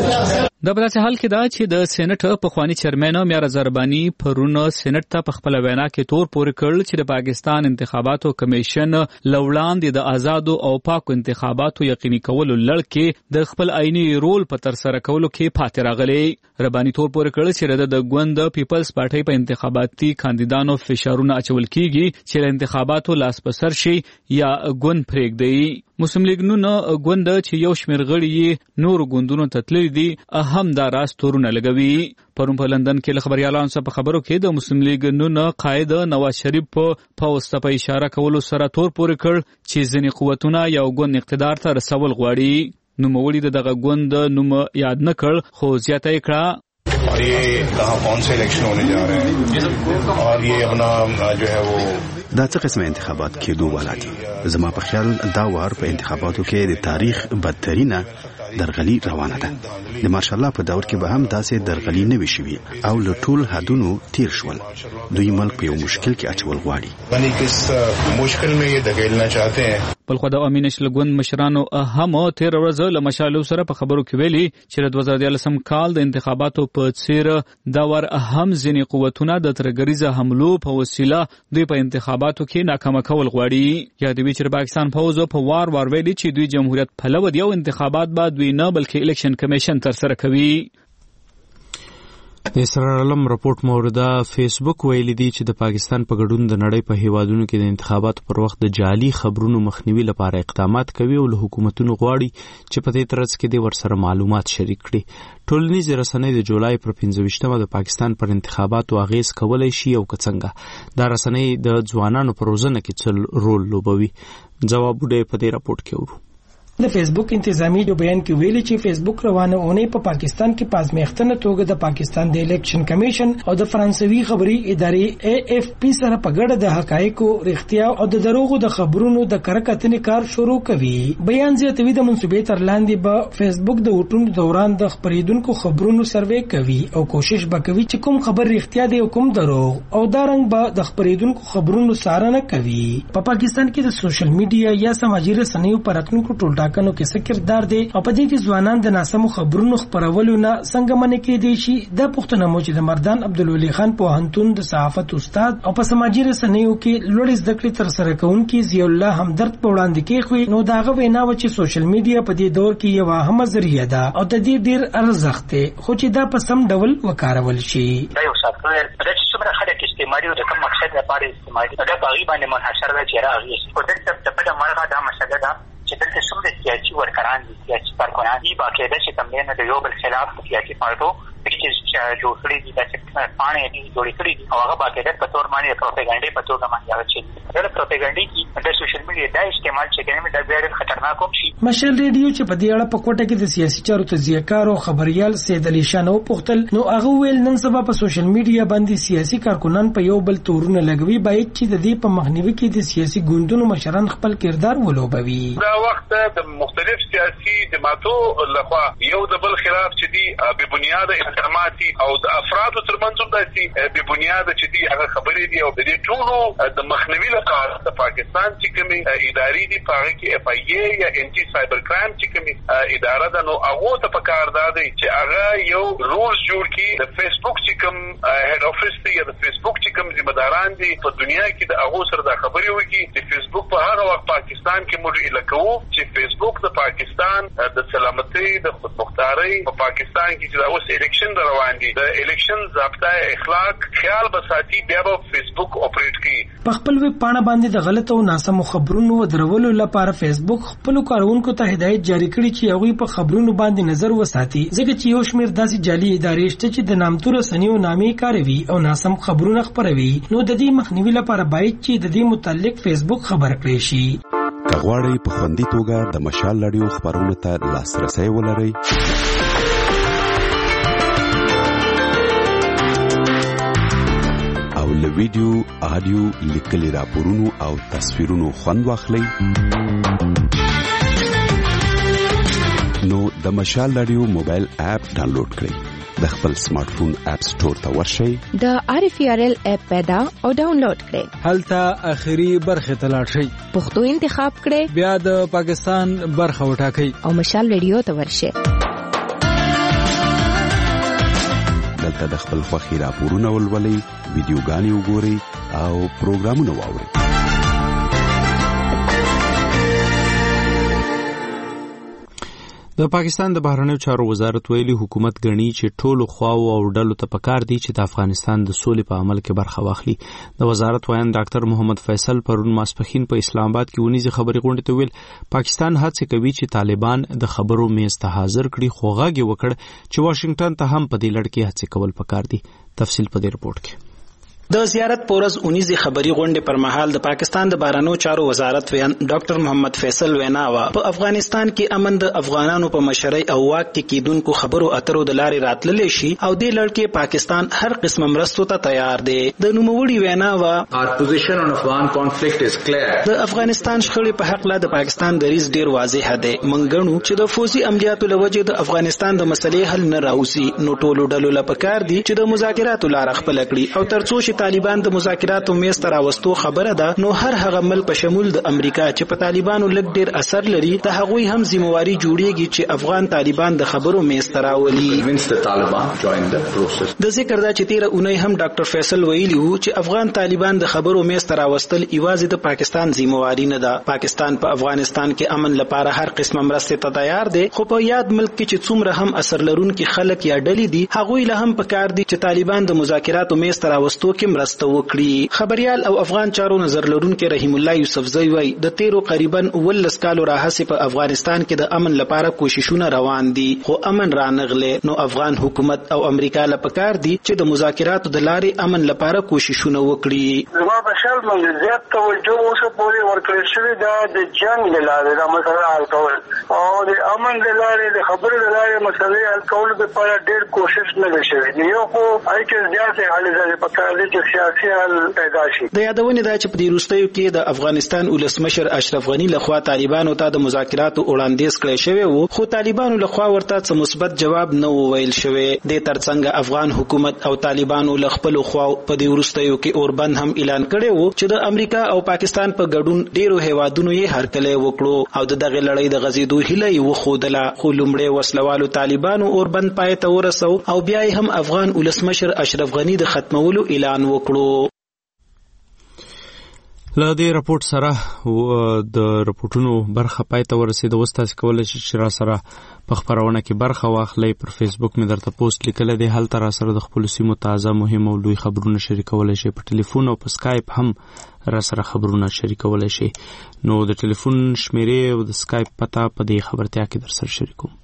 S5: دا په داسې حال کې دا چې د سېنات پخوانی چیرمن میا رضا رباني پرون سېنات ته په خپل وینا کې تور پورې کړل چې د پاکستان انتخاباتو کمیشن لوړاندې د آزادو او پاکو انتخاباتو یقیني کولو لړ کې د خپل عیني رول په تر سره کولو کې پاتې راغلی. رباني تور پورې کړل چې د ګوند پیپلز پارټي په انتخاباتي کاندیدانو فشارونه اچول کیږي چې له انتخاباتو لاس پسر شي یا ګوند پرېږدي. مسلم لیگ نون ګوند چې یو شمېر غړي یې نور ګوندونو ته تللي دي هم دا راز تورونه لګوي. پرون په لندن کې له خبريالانو سره په خبرو کې د مسلم لیگ نون قائد نواز شریف په پوسټ په اشاره کولو سره تور پورې کړ چې ځینې قوتونه یو ګوند اقتدار ته رسول غواړي. نوموړي دغه ګوند نوم یاد نه کړ خو زیاته یې کړه
S15: اور یہ کہاں کون سے الیکشن ہونے جا رہے ہیں اور یہ اپنا جو ہے وہ
S14: دا څه قسمه انتخابات کېدو والا دي. زما په خیال دا وار په انتخاباتو کې د تاریخ بدترینه درغلي روانه ده. د ماشاءالله په دور کې به هم داسې درغلي نه وي شوي او له ټول حدونو تیر شول. دوی ملک په یو مشکل کې اچول غواړي.
S15: یعنی کس مشکل میں یہ دھکیلنا چاہتے ہیں.
S5: بل خو د امین نشل ګوند مشرانو هم تیر ورځ له مشالو سره په خبرو کې ویلي چې د دوه زره دیارلسم کال د انتخاباتو په څیر دا ور هم ځینې قوتونه د ترګریزه حملو په وسیله دوی په انتخاباتو کې ناکامه کول غواړي. یا د ویچر پاکستان فوز په وار وار ویلي چې دوی جمهوریت پلو دی او انتخابات بعد دوی نه بلکې الیکشن کمیشن تر سره کوي.
S1: د اسرار علم راپورټ مورده فیسبوک ویلي دی چې د پاکستان په ګډون د نړۍ په هیوادونو کې د انتخاباتو پر وخت د جعلي خبرونو مخنیوي لپاره اقدامات کوي او له حکومتونو غواړي چې په دې ترڅ کې د ورسره معلومات شریک کړي. ټولنیزې رسنۍ د جولای پر پنځه ویشتمه د پاکستان پر انتخاباتو اغیز کولای شي او که څنګه دا رسنۍ د ځوانانو پر روزنه کې څه رول لوبوي. جواب ډېر په دې راپورټ کې ورو.
S16: د فیسبوک انتظامی جو بیان کې ویلي چې فیسبوک روانه اونۍ په پاکستان کې پازمیختنه توګه د پاکستان د الیکشن کمیشن او د فرانسوي خبري ادارې ای اف پی سره په ګډه د حقایقو رښتیا او د دروغو د خبرونو د کرکټنې کار شروع کوي. بیان زیاتوي د منسوبې تر لاندې به فیسبوک د وټونو دوران د خبرېدونکو خبرونو سروې کوي او کوشش به کوي چې کوم خبر رښتیا دی او کوم دروغ او دا رنګ به د خبرېدونکو خبرونو څارنه کوي. په پاکستان کې د سوشل میډیا یا سماجي رسنیو پر راتلونکو ټولټا ټاکنو کې څه کردار دی او په دې کې ځوانان د ناسمو خبرونو خپرولو نه څنګه منې کېدی شي. د پښتون مو چې د مردان عبدالولي خان پوهنتون د صحافت استاد او په سماجي رسنیو کې لوړ زده کړې تر سره کوونکی ضیاء الله همدرد په وړاندې کېښوي. نو داغه وینا و چې سوشل میډیا په دې دور کې یو اهمه ذریعہ ده او د دې ډېر ارزښت دی خو چې دا په سم ډول وکارول شي.
S17: دا یو سافټویر د چې څومره خلک استعمالي او د کوم مقصد لپاره استعمالي دا باغی باندې منحصر دی چې راغلی او د په مرغه دا مسله ده چې دلته څومره سیاسي ورکران دي سیاسي کارکنان دي باقاعده چې تمرین د یو بل خلاف سیاسي پارټو چې جوړ کړي دي چې پانې دي جوړ کړي دي او هغه باقاعده په تور باندې پروپاګاندا په توګه باندې راځي. دا پروپاګاندا کې د سوشل میډیا د استعمال چې کوي دا ډېر خطرناک شي.
S16: مشال ریډیو چې په دې اړه په کوټه کې د سیاسي چارو تجزیه‌کار او خبريال سید علي شاه نو پختل نو هغه ویل نن سبا په سوشل میډیا باندې سیاسي کارکنان په یو بل تورونه لګوي باید چې د دې په مخنیوي کې د سیاسي ګوندونو مشران خپل کردار ولوبوي.
S18: دا وخت د مختلف سیاسي جماعتو لخوا یو د بل خلاف چې دی به بنیاد اقدامات او د افرادو ترمنځ د به بنیاد چې دی هغه خبرې دی او د دې ټولو د مخنیوي لپاره د پاکستان چې کومي ادارې دي په هغه کې اف ای ای یا انټي سایبر کرایم چې کومي اداره ده نو هغه ته پکار دی چې هغه یو رولز جوړ کړي. د فیسبوک چې کوم هډ افیس دی یا د فیسبوک چې کوم ذمہ داران دي په دنیا کې د هغه سره د خبرې وکړي چې فیسبوک په هغه وخت پاکستان کې موږ الکو چې فیسبوک د پاکستان د سلامتي د خودمختاري په پاکستان کې چې د اوس الیکشن روان دي د الیکشن ضابطه اخلاق خیال بساتی بیا په فیسبوک اپریټ کوي.
S16: په خپل ویب پاڼه باندې د غلطو ناسمو خبرونو ودرولو لپاره فیسبوک خپل کارونکو ته هدایت جاری کړي چې هغه په خبرونو باندې نظر وساتي ځکه چې یو شمېر داسې جعلي ادارې شته چې د نامتو رسنیو نامې کاروي او ناسم خبرونه خپروي. نو د دې مخنیوي لپاره باید چې د دې متعلق فیسبوک خبر کړي شي.
S14: کغواړی په خوندي توګه د مشال رادیو خبرونو ته لاسرسي ولرئ او له ویډیو، آډیو، لیکلي راپورونو او تصویرونو خوند واخلئ نو د مشال رادیو موبایل اپ ډاونلوډ کړئ. د خپل سمارټ فون اپ سٹور ته ورشئ،
S6: د آر اف ار ال اپ پیدا او ډاونلوډ کړئ.
S5: هلته اخري برخه ته لاړ شئ،
S6: پښتو انتخاب کړئ،
S5: بیا د پاکستان برخه وټاکئ
S6: او مشال رادیو ته ورشئ.
S14: دلته د خپل خوښي راپورونه ولولئ، ویډیوګانې وګورئ او پروګرامونه واورئ.
S1: د پاکستان د بهرنیو چارو وزارت ویلي حکومت غني چې ټولو خواو او ډلو ته پکار دي چې د افغانستان د سولې په عمل کې برخه واخلي. د وزارت وایي ډاکټر محمد فیصل پرون ماسپخین په اسلام آباد کې ونیزه خبري غونډه ته ویل پاکستان هڅه کوي چې طالبان د خبرو میز ته حاضر کړي خو غاګي وکړ چې واشنگټن ته هم په دې لړ کې هڅه کول پکار دي. تفصیل په دې رپورت کې.
S19: د زیارت پورز اونیزه خبري غونډه پر مهال د پاکستان د بهرنیو چارو وزارت ویان ډاکټر محمد فیصل ویناوا په افغانستان کې امن د افغانانو په مشرۍ او واک کې کیدونکو خبرو اترو د لارې راتللې شي او د لړ کې پاکستان هر قسم مرستو ته تیار دی. د نوموړي ویناوا
S8: Our position on Afghan conflict is clear.
S19: د افغانستان شخړې په حق لا د پاکستان دریز ډیر واضح دی. منګنو چې د فوزي عملیاتو لوجه د افغانستان د مسلې حل نه راوسی نو ټولو ډلو لپاره دی چې د مذاکراتو لار خپل کړي او ترڅو کې طالبان د مذاکراتو میز ته راوستو خبره ده، نو هر هغه ملک په شمول د امریکا چې په طالبانو لږ ډیر اثر لري د هغوی هم ذمہواری جوړیږي چې افغان طالبان د خبرو میز ته راولي. د ذکر دا چې تیره اونۍ هم ډاکټر فیصل ویلي وو چې افغان طالبان د خبرو میز ته راوستل یوازې د پاکستان ذمہواری نه ده. پاکستان په افغانستان کې امن لپاره هر قسمه مرستې ته تیار دی، خو په یاد ملک کې چې څومره هم اثر لرونکي خلک یا ډلې دي هغوی له هم پکار دي چې طالبان د مذاکراتو میز ته راوستو کې مرسته وکړي. خبريال او افغان چارو نظر لرونکي رحیم الله یوسفزئی وایي د تیرو قریبا ولس کالو راهسې په افغانستان کې د امن لپاره کوششونه روان دي، خو امن رانغله. نو افغان حکومت او امریکا له پکار دي چې د مذاکراتو د لارې امن لپاره کوششونه وکړي.
S20: زما په شال باندې زیات توجه اوسه پورې ورکړل شوې ده د جنگ د لارې د مسله حل کول او د امن د لارې د خبرو د لارې مسلې حل کول لپاره ډېر کوشش نه دی شوی. یو خو هغه کې زیاتې حل ځای په کار دي چې سیاسي حل پیدا شي.
S19: د یادونه ده چې په دې وروستیو کې د افغانستان ولسمشر اشرف غنی لخوا طالبانو ته د مذاکراتو وړاندیز کړی شوی وو، خو طالبانو لخوا ورته څه مثبت جواب نه وویل شوی. د ترڅنګ افغان حکومت او طالبانو له خپل خوا په دې وروستیو کې اوربند هم اعلان کړی وو چې د امریکا او پاکستان په ګډون ډیرو هیوادونو یې هرکلی وکړو او د دغه لړۍ د غزیدو هیله یې وښودله، خو لومړی وسلوالو طالبانو اوربند پای ته ورسو او بیا یې هم افغان ولسمشر اشرف غنی د ختمولو اعلان وکړو.
S1: له دې راپورټ سره د راپورټونو برخه پای ته ورسېده. اوس تاسو کولی شئ چې را سره په خپرونه کې برخه واخلئ. پر فیسبوک مې درته پوسټ لیکلی دی، هلته را سره د خپلو سیمو تازه مهم او لوی خبرونه شریکولی شئ. په ټلیفون او په سکایپ هم را سره خبرونه شریکولی شئ. نو د ټلیفون شمیرې او د سکایپ پته په دې خبرتیا کې در سره شریکوم.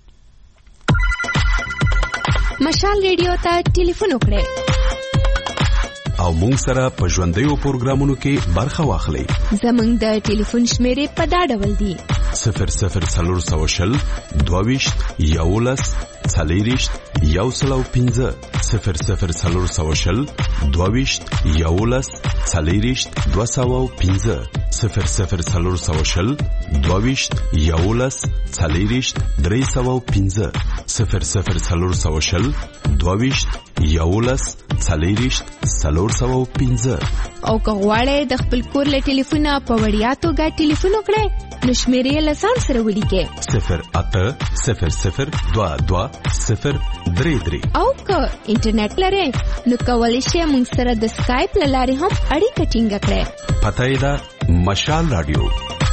S6: مشال ریډیو ته ټلیفون وکړئ
S21: او مونږ سره په ژوندیو پروګرامونو کې برخه واخلئ.
S6: زمونږ د ټلیفون شمیرې په دا ډول دي:
S21: صفر صفر څلور سوه شل دوه ویشت یولس څلېرویشت یو سل او پنځه صفر صفر څلور سوه شل دوه ویشت یولس څلېرویشت دوه سوه او پنځه صفر صفر څلور سوه شل دوه ویشت یولس څلېرویشت درې سوه او پنځه صفر صفر څلور سوه شل دوه ویشت یولس څلېرویشت څلور سوه او پنځه.
S6: او که غواړئ د خپل کور له ټلیفونه په وړیا توګه ټلیفون وکړئ نو شمیرې یې له ځان سره ولیکئ:
S21: صفر اته صفر صفر دوه دوه صفر درې درې.
S6: او که انټرنیټ لرئ نو کولی شئ موږ سره د سکایپ له لارې هم اړیکه ټینګه کړئ.
S21: پته یې ده مشال راډیو.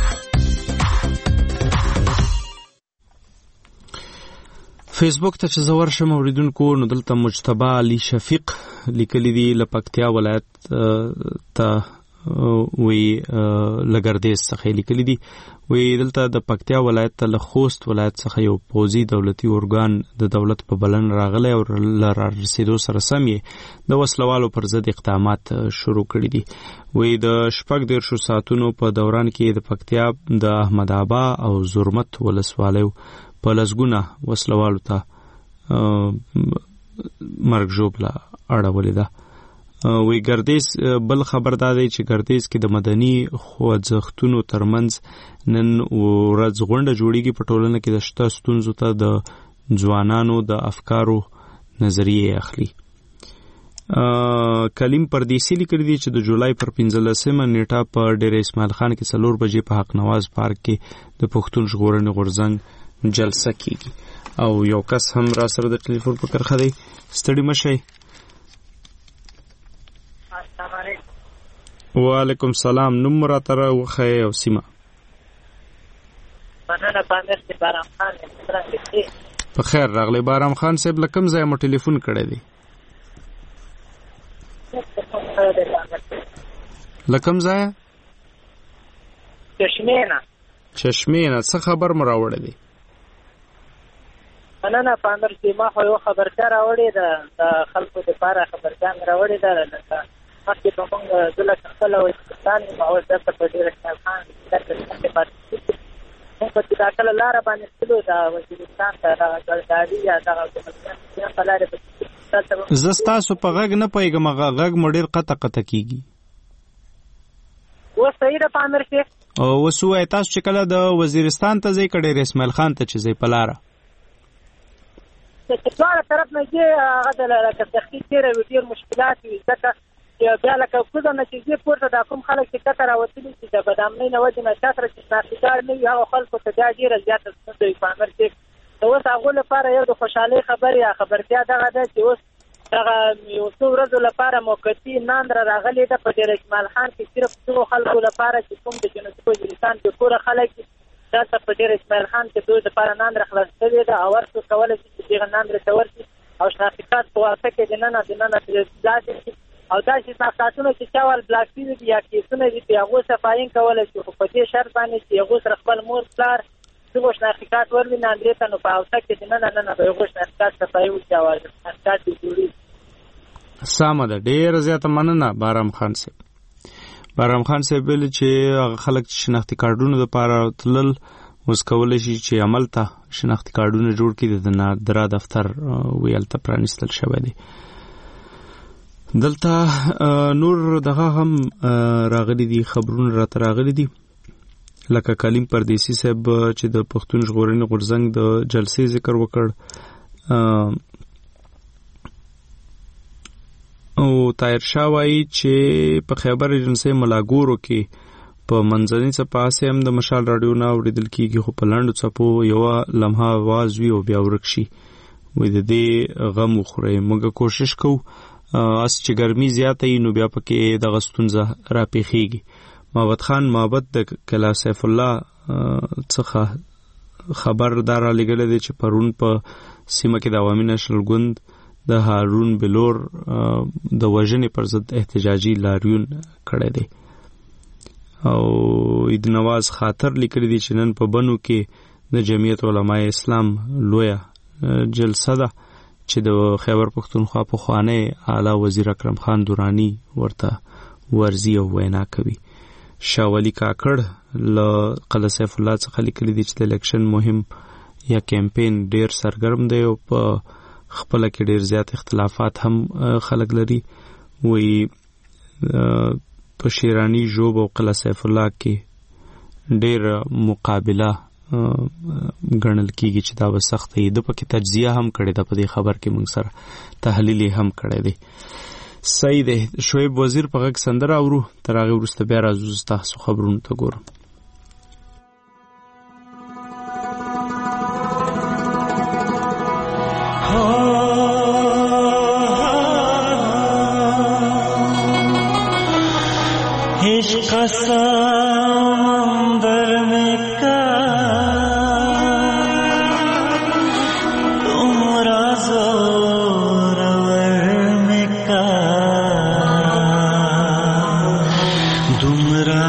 S1: فیسبوک ته چې زه ورشم اوریدونکو نو دلته مجتبی علي شفیق لیکلی دی له پکتیا ولایت ته وی لګردیز څخه لیکلی دی. وی دلته د پکتیا ولایت ته له خوست ولایت څخه یو پوځي دولتي ارګان د دولت په بلن راغلی او له رارسېدو سره سم یې د وسلوالو پر ضد اقدامات شروع کړي دي. وی د شپږ دېرشو ساعتونو په دوران کې د پکتیا د احمد آبا او زرمت ولسوالیو په لسګونه وسلوالو ته مرګ ژوبله اړولې ده. وی ګردیز بل خبر دا دی چې ګردیز کې د مدني خوځښتونو ترمنځ نن ورځ غونډه جوړیږي په ټولنه کې د شته ستونزو ته د ځوانانو د افکارو نظریې اخلي. کلیم پردیسی لیکلی دی چې د جولای پر پنځلسمه نیټه په ډیر اسماعیل خان کې څلور بجې په حق نواز پارک کې د پښتون ژغورنې غورځنګ جلسه کیږي. او یو کس هم را سره د ټلیفون په کرخه دی. ستړي مشئ. وعلیکم سلام. نوم راته راوښیئ او سیمه.
S22: مننه پامیر صاحب. بارام خان یم.
S1: په خیر راغلی بارام خان صاحب. له کوم ځایه مو ټلیفون کړی دی؟ له کوم ځایه؟
S22: چشمې نه.
S1: چشمې نه. څه خبر مو راوړی دی؟
S22: مننه پامیر صاحب. ما خو یو خبرچه راوړې ده، د خلکو دپاره خبرچه مې راوړې ده. مخکې به مونږ زه لکه خپله وزیرستان یم او اوس دلته په ډېر اسماعیل خان کې پاتې کېږو. مونږ په چې دا کله لاره باندې تلو د وزیرستان ته دغه ګلداري یا دغه ګلستان په لارې به
S1: زه ستاسو په غږ نه پوهېږم. هغه غږ مو ډېر قطع قطع کېږي.
S22: اوس صحیح ده پامیر صاحب؟
S1: اوس ووایئ تاسو چې کله د وزیرستان ته ځئ که ډېر اسماعیل خان ته چې ځئ په لاره؟
S22: چې دواړه طرف نه ځې هغه د لکه سختي تېره وي، ډېر مشکلات وي، ځکه بیا لکه کوزه نتیجې پورته دا کوم خلک چې کته راوتلي چې د بدامنۍ نه وجې نه چا سره چې شناختګار نه وي هغه خلکو ته بیا ډېره زیاته ستونزه وي په امر کې د اوس هغو لپاره یو د خوشحالۍ خبر یا خبرتیا دغه ده چې اوس دغه یو څو ورځو لپاره موقتي ناندره راغلې ده په ډېر اکمال خان کې صرف دغو خلکو لپاره چې کوم د جنوبي وزیرستان کې پوره خلک دلته په ډېر اکمال خان کې دوی لپاره ناندره خلاص شوې ده او ورته کولی شي چې دغه ناندرې ته ورشي او شناختکارت په واسطه کې دننه دننه داسې شي او داسې شناختونه چې چا ول بلاک شوي دي یا کیسونه دي په هغو صفایي کولی شي خو په دې شرط باندې چې هغو سره خپل مور پلار دغو شناختکارت ورلي ناندرې ته نو په اوسه کې دننه ننه به هغو شناختکارت صفایي وکړي او شناختکارت یې جوړېږي.
S1: سمه ده، ډېره زیاته مننه بارام خان صاحب. بارام خان صاحب ویل چې هغه خلک چې شناختي کارډونو دپاره تلل اوس کولی شي چې عمل ته شناختي کارډونه جوړ کړي. د نادرا دفتر ویل ته پرانیستل شوی دی. دلته نور دغه هم راغلي دي، خبرونه راته راغلي دي لکه کلیم پردیسی صاحب چې د پښتون ژغورنې غورځنګ د جلسې ذکر وکړ او طاهر شاه وایي چې په خیبر ایجنسۍ ملاګورو کې په منځنۍ څپه هسې هم د مشال راډیو نه اورېدل کېږي خو په لنډو څپو یوه لمحه آواز وي او بیا ورک شي. وایي د دې غم وخورئ. موږ کوشش کوو اس چې ګرمي زیاته وي نو بیا پکې دغه ستونزه راپېښېږي. محمد خان محبت د کلا سیف الله څخه خبر دا رالیږلی دی چې پرون په سیمه کې د عوامي نشنل ګوند د هارون بلور د وژنې پر ضد احتجاجي لاریون کړی دی او عید نواز خاطر لیکلی دی چې نن په بنو کې د جمعیت علماء اسلام لویه جلسه ده چې د خیبر پښتونخوا پخوانی اعلی وزیر اکرم خان دورانی ورته ورزي او وینا کوي. شاه ولی کاکړ له قلعه سیف الله څخه لیکلی دی چې د الیکشن مهم یا کمپین ډیر سرګرم دی او په خپل کې ډیر زیات اختلافات هم خلک لري. وی په شیرانی جوب او قلعه سیف الله کې ډیر مقابله ګڼل کېږي چې دا به سخته وي. د پکې تجزیه هم کړې ده، په دې خبر کې موږ سره تحلیل هم کړی دی. صحیح دی. شعیب وزیر په غږ سندره اورو، تر هغې وروسته بیا راځو ستاسو خبرونو ته ګورم.
S2: عشق سمندر میں کا تمہارا زورور میں کا تمہارا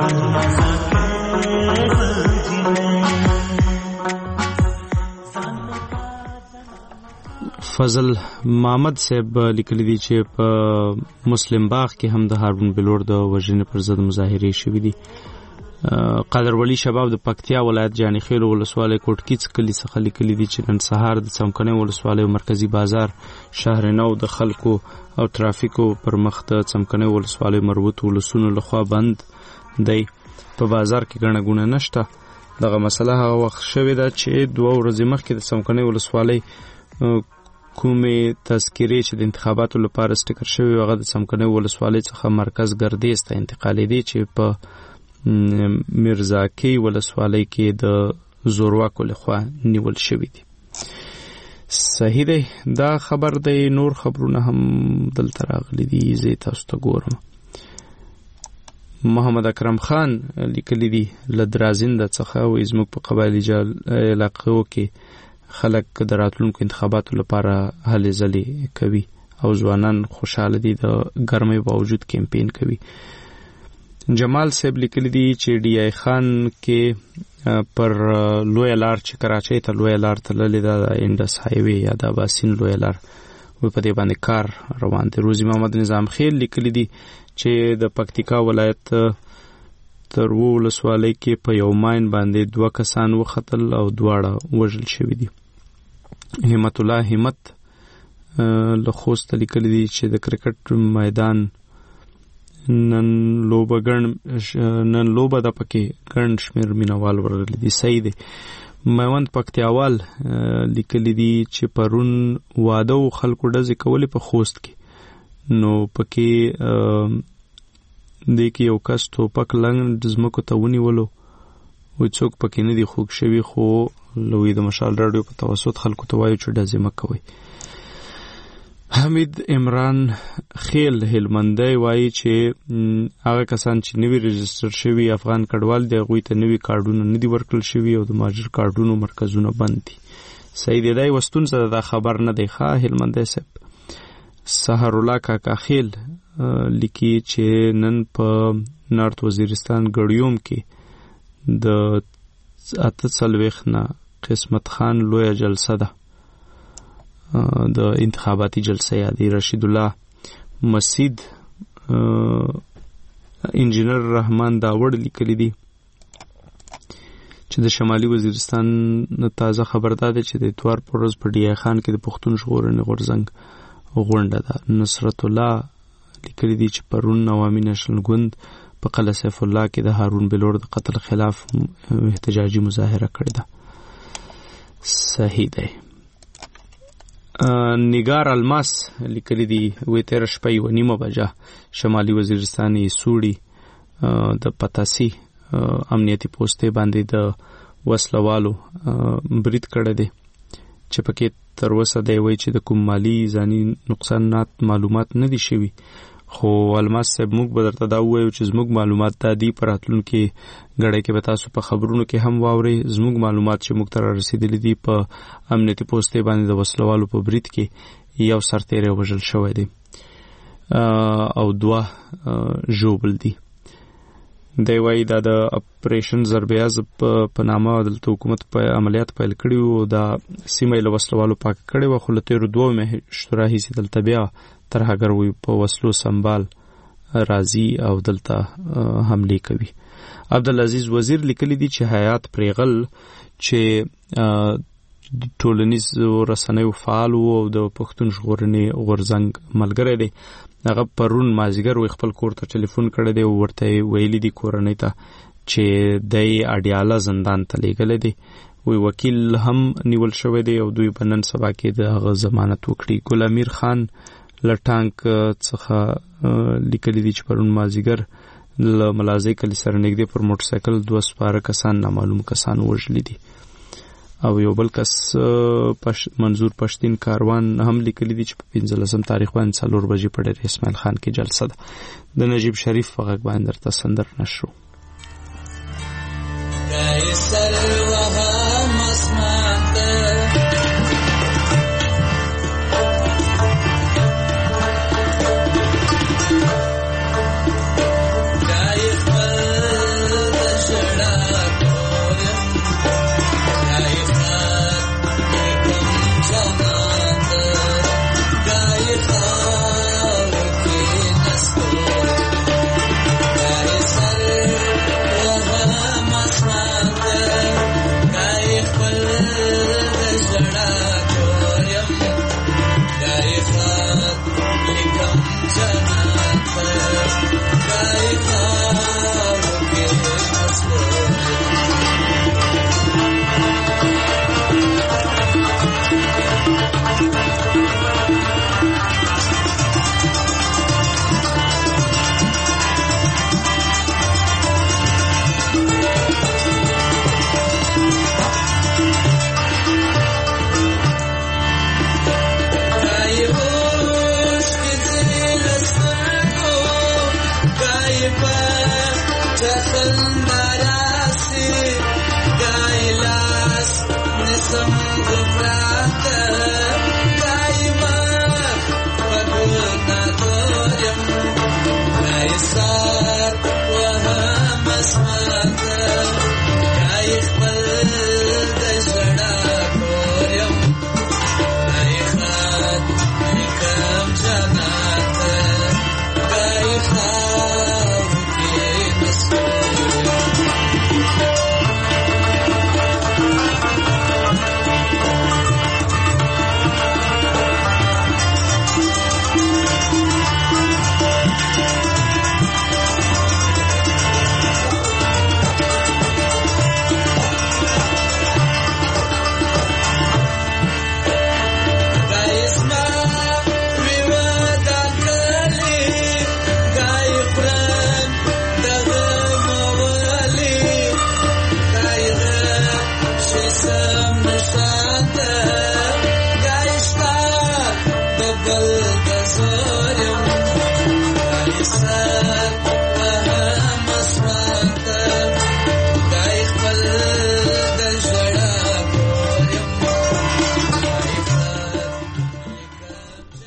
S1: فضل محمد صاحب لیکلی دی چې په مسلم باغ کې هم د هارون بلور د وژنې پر ضد مظاهرې شوې دي. قادر ولی شباب د پکتیا ولایت جاني خیل ولسوالۍ کوټکیڅ کلی څخه لیکلی دي چې نن سهار د څمکنۍ ولسوالۍ مرکزی بازار شهر نو د خلکو او ترافیکو پر مخ د څمکنۍ ولسوالۍ مربوط ولسونو لخوا بند دی. په بازار کې ګڼه ګوڼه نشته. دغه مسله هغه وخت شوې ده چې دوه ورځې مخکې د څمکنۍ ولسوالۍ کومې تذکرې چې د انتخاباتو لپاره سټیکر شوی هغه د څمکنۍ ولسوالۍ څخه مرکز ګردیز ته انتقالېدې چې په میرزاکۍ ولسوالۍ کې د زورواکو لخوا نیول شوي دي. صحیح دی. دا خبر دی. نور خبرونه هم دلته راغلي دي، زه تاسو ته ګورم. محمد اکرم خان لیکلی دی له درازنده څخه وایي زموږ په قبایلي علاقو کې خلک د راتلونکو انتخاباتو لپاره هلې ځلې کوي او ځوانان خوشاله دي، د ګرمۍ باوجود کمپین کوي. جمال صاحب لیکلی دی چې ډي آی خان کې پر لویه لار چې کراچۍ ته لویه لار تللې ده د انډس هایوې یا د اباسین لویه لار وی په دې باندې کار روان دی. روزي محمد نظام خیل لیکلی دی چې د پکتیکا ولایت تر ولسوالۍ کې په یو ماین باندې دوه کسان وختل او دواړه وژل شوي دي. همت الله همت له خوست لیکلی دی چې د کرکټ میدان نن لوبه ګڼ نن لوبه د پکې ګڼ شمېر مینوال ورغلي دي. صحیح دی. میوند پکتیاوال لیکلی دی چې پرون واده او خلکو ډزې کولې په خوست کې، نو پکې دې کې یو کس ټوپک لنګ ځمکو ته ونیولو، وایي څوک پکې نه دي خوږ شوي، خو لوی د مشال راډیو په توسط خلکو ته وایو چې ډزې مه کوئ. حمید عمران خیل هلمندی وایي چې هغه کسان چې نوي رجستر شوي افغان کډوال دي هغوی ته نوي کارډونه نه دي ورکړل شوي او د مهاجر کارډونو مرکزونه بند دي. صحیح دی. دا یوه ستونزه ده، دا خبر نه دی. ښه هلمندی صاحب. سحر الله کاکا خیل لیکي چې نن په نارت وزیرستان ګړیوم کې د اته څلوېښت نه قسمت خان لویه جلسه ده، د انتخاباتي جلسه یادی. رشید الله مسید انجینر رحمان داوړ لیکلی دی چې د شمالي وزیرستان تازه خبر ده چې د اتوار پر ورځ په ډي آی خان کې د پښتون ژغورنې غورځنګ غونډه ده. نصرت الله لیکلی دی چې پرون عوامي نېشنل ګوند په قلعه سیف الله کې د هارون بلور د قتل خلاف احتجاجي مظاهره کړې ده. صحیح دی. نگار الماس لیکلی دی وی تیر شپه یوه نیمه بجه شمالي وزیرستان سوړي د پتاسي امنیتي پوستې باندې د وسلوالو برید کړی دی چې پکې تر اوسه دی وایي چې د کوم مالي ځاني نقصانات معلومات نه دي شوي، خو الماس صاحب موږ به درته دا ووایو چې زموږ معلومات دا دي، په راتلونکي ګړی کې به تاسو په خبرونو کې هم واورئ. زموږ معلومات چې موږ ته رارسېدلي دي په امنیتي پوستې باندې د وسلوالو په برید کې یو سرتیری وژل شوی دی او دوه ژوبل دي. دی وایي دا د اپریشن ضربیاز په نامه دلته حکومت په عملیات پیل کړي وو، دا سیمه یې له وسلوالو پاکه کړې وه، خو له تېرو دوو میاشتو راهیسې دلته بیا ترهګروي په وسلو سنبال راځي او دلته حملې کوي. عبدالعزیز وزیر لیکلی دی چې حیات پریغل چې ټولنیز رسنیو فعال وو او د پښتون ژغورنې غورځنګ ملګری دی، هغه پرون مازدیګر وی خپل کور ته ټلیفون کړی دی او ورته ویلي دي کورنۍ ته چې دی اډیاله زندان ته لیږلی دی. وی وکیل هم نیول شوی دی او دوی په نن سبا کې د هغه ضمانت وکړي. ګل امیر خان له ټانک څخه لیکلی دی چې پرون مازدیګر له ملازۍ کلي سره نږدې پر موټر سایکل دوه سپاره کسان نامعلوم کسان وژلي دي. او یو بل کس پش منظور پښتین کاروان هم لیکلی دی چې په پنځلسم تاریخ باندې څلور بجې په ډېر اسماعیل خان کې جلسه ده. د نجیب شریف په غږ باندې درته سندر نشو.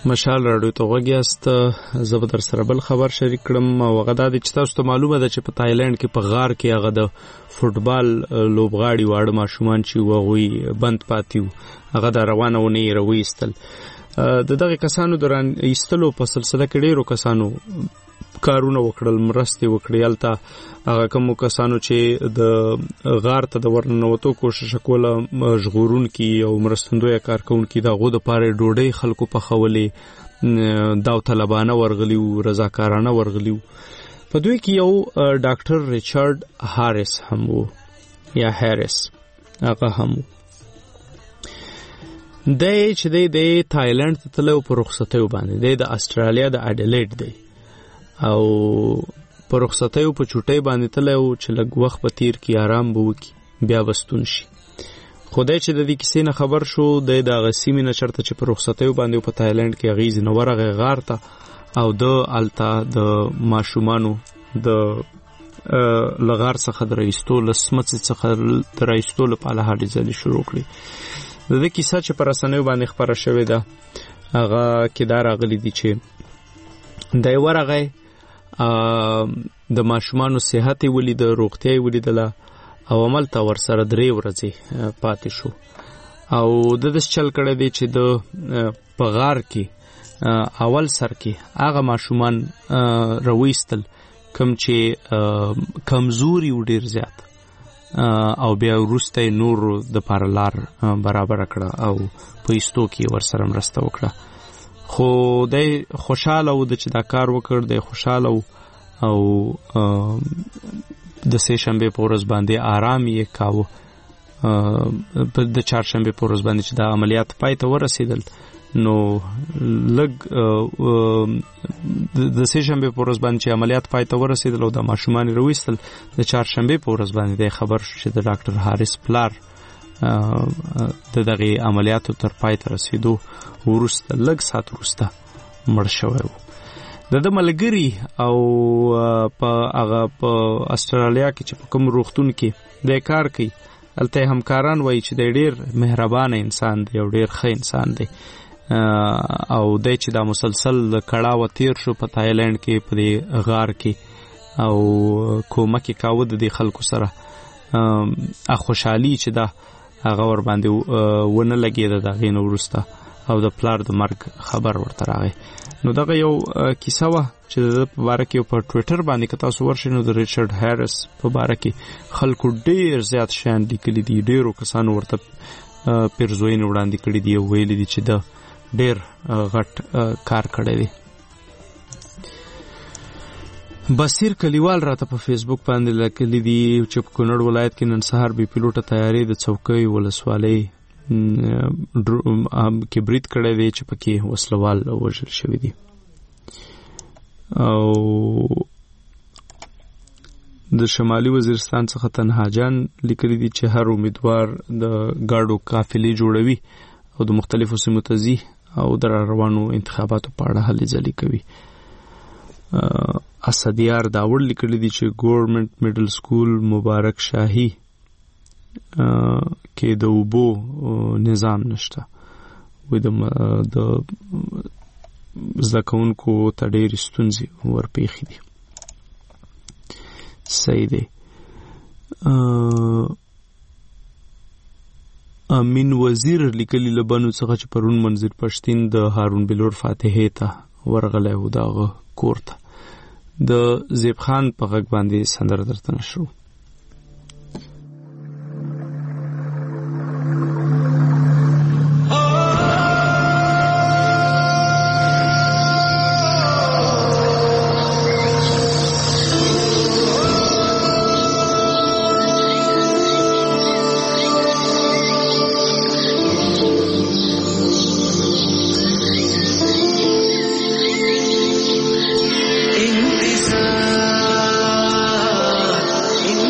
S1: مشال راډیو ته وګیاست. زه به در سره بل خبر شریک کړم او هغه دا دی چې تاسو ته معلومه ده چې په تایلند کې په غار کې هغه د فوټبال لوبغاړي واړه ماشومان چې هغوی بند پاتې وو هغه د روانه ونې یې راویستل. د دغه کسانو د رایستلو په سلسله کې ډېرو کسانو کارونه وکړل، مرستې وکړې. هلته هغه کومو کسانو چې د غار ته د ورننوتو کوشش کوله ژغورونکي او مرستندویه کارکوونکي د هغو دپاره ډوډۍ خلکو پخولې، داوطلبانه ورغلي وو، رضاکارانه ورغلي وو. په دوی کې یو ډاکټر ریچارډ هاریس هم و یا هاریس هغه هم و. دی چې دی د تایلند ته تللی په رخصتیو باندې، دی د استرالیا د اډلیډ دی او په رخصتیو په چوټۍ باندې تللی و چې لږ وخت به تیر کړي، آرام به وکړي، بیا به ستون شي. خو دی چې د دې کیسې نه خبر شو، دی د هغه سیمې نه چېرته چې په رخصتیو باندې په تایلند کې هغې ځینې ورغی غار ته او د هلته د ماشومانو د له غار څخه د رایستو له سمڅې څخه د رایستو لپاره هلې ځلې شروع کړې. د دې کیسه چې په رسنیو باندې خپره شوې ده هغه کې دا راغلي دي چې دی ورغی، د ماشومانو صحت یې ولیده، روغتیا یې ولیدله او هملته ورسره درې ورځې پاتې شو. او د داسې چل کړی دی چې د په غار کې اول سر کې هغه ماشومان راویستل کوم چې کمزوري و ډېر زیات، او بیا وروسته یې نور دپاره لار برابره کړه او په ایستو کې ورسره مرسته وکړه. خو دی خوشحاله و چې دا کار وکړ، دی خوشحاله و او د سه شنبې په ورځ باندې آرام یې کاوه. د چهارشنبې په ورځ باندې چې دا عملیات پای ته ورسېدل نو لږ د سه شنبې په ورځ باندې چې عملیات پای ته ورسېدل او د ماشومان یې راویستل، د چهارشنبې په ورځ باندې دی خبر شو چې د ډاکټر هاریس پلار د دغه عملیاتو تر پای ته رسیدو وروسته لږ ساعت وروسته مړ شوی و. د ده ملګري او په هغه په استرالیا کې چې په کوم روغتون کې دی کار کوي هلته یې همکاران وایي چې دی ډېر مهربانه انسان دی او ډېر ښه انسان دی او دی چې دا مسلسل کړاوه تیر شو په تایلند کې په دې غار کې او کومک یې کاوه د دې خلکو سره، خوشحالي چې دا هغه ور باندې ونه لګېده د هغې نه وروسته او د پلار د مرګ خبر ورته راغی. نو دغه یو کیسه وه چې د ده په باره کې په ټویټر باندې که تاسو ورشئ نو د ریچارډ هاریس په باره کې خلکو ډېر زیات شیان لیکلي دي، ډېرو کسانو ورته پیرزوینې وړاندې کړي دي او ویلي دي چې ده ډېر غټ کار کړی دی. بصیر کلیوال راته په فیسبوک باندې لیکلي دي چې په کونړ ولایت کې نن سهار بې پیلوټه طیارې د څوکۍ ولسوالۍ کې برید کړی دی چې پکې وسلوال وژل شوي دي. او د شمالي وزیرستان څخه تنها جان لیکلي دي چې هر امیدوار د ګاډو قافلې جوړوي او د مختلفو سیمو ته ځي او د روانو انتخاباتو په اړه هلې ځلې کوي. اسدیار داوړ لیکلي دي چې ګورنمنت میډل سکول مبارک شاهي کې د اوبو نظام نشته، وې د زده کوونکو ته ډېرې ستونزې ورپېښې دي. صحیح دی. امین وزیر لیکلي له بنو څخه چې پرون منظر پښتین د هارون بلور فاتحې ته ورغلی و د هغه کور ته. د زیب خان په غږ باندې سندره درته نشرو.
S2: इंतजार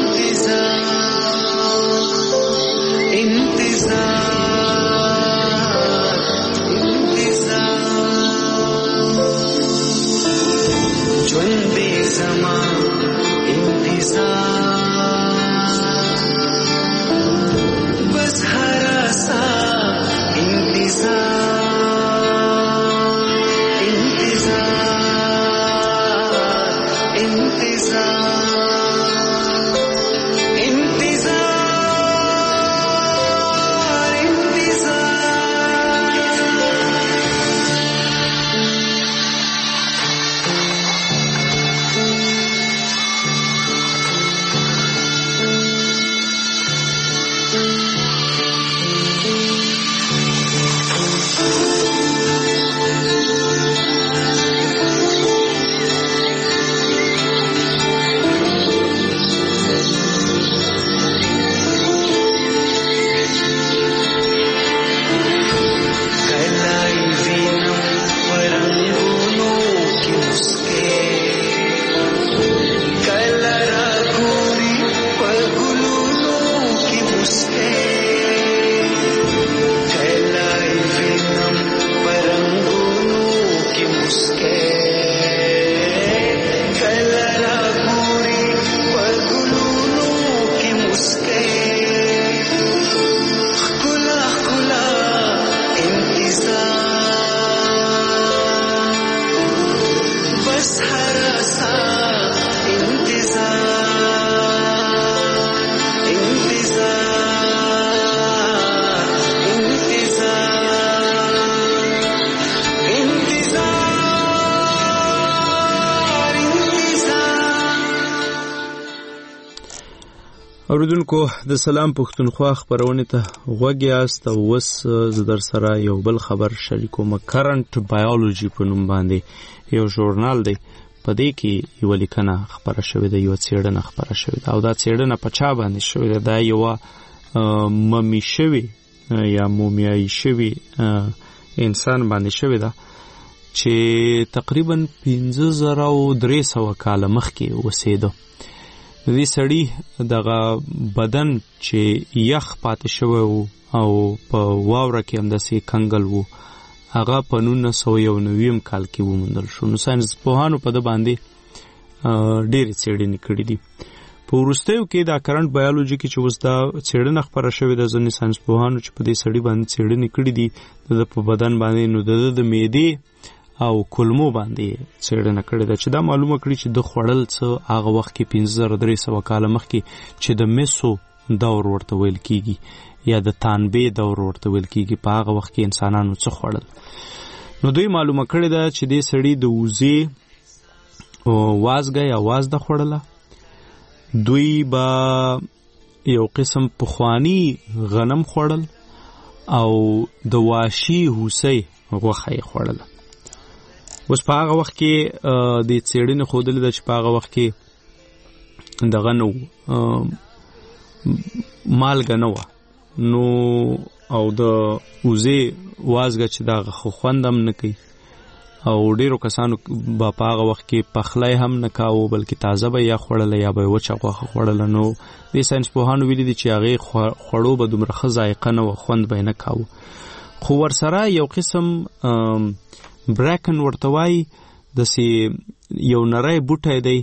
S1: اوریدونکو د سلام پښتونخوا خبرونه ته غوږ یاست او اوس زه در سره یو بل خبر شریکوم. کرنٹ بایولوژي په نوم باندې یو ژورنال دی، په دې کې یو لیکنه خبره شوې ده، یو څېړنه خبره شوې ده او دا څېړنه په چا باندې شوې ده؟ دا یو ممی شوی یا مومیایي شوی انسان باندې شوې ده چې تقریبا پنځه زره او درې سوه کاله مخکې اوسېده. د دې سړي دغه بدن چې یخ پاتې شوی وو او په واوره کې همداسې کنګل وو، هغه په نولس سوه یو نوي کال کې وموندل شو. نو ساینس پوهانو په ده باندې ډېرې څېړنې کړي دي. په وروستیو کې دا کرنټ بایولوژي کې چې اوس دا څېړنه خپره شوې ده، ځینې ساینس پوهانو چې په دې سړي باندې څېړنې کړي دي د ده په بدن باندې، نو د ده د معدې او کولمو باندې څېړنه کړې ده چې دا معلومه کړي چې د خوړل څه هغه وخت کې پنځه زره درې سوه کاله مخکې چې د میسو دور ورته ویل کېږي یا د تانبې دور ورته ویل کېږي، په هغه وخت کې انسانانو څه خوړل. نو دوی معلومه کړې ده چې دې سړي د وزې وازګه یا وازده خوړله، دوی به یو قسم پخوانی غنم خوړل او د واشي هوسۍ غوښه یې خوړله. اوس په هغه وخت کې د څېړنې ښودلې ده چې په هغه وخت کې دغه نه و، مالګه نه وه، نو او د وزې وازګه چې دغه خو خوند هم نه کوي او ډېرو کسانو به په هغه وخت کې پخلی هم نه کاوه، بلکې تازه به یا خوړله یا به یې وچه غوښه خوړله. نو دې ساینس پوهانو ویلي دي چې هغې خوړو به دومره ښه ذایقه نه وه، خوند به یې نه کاوه. خو ورسره یو قسم براکن ورته وایي، داسې یو نری بوټی دی،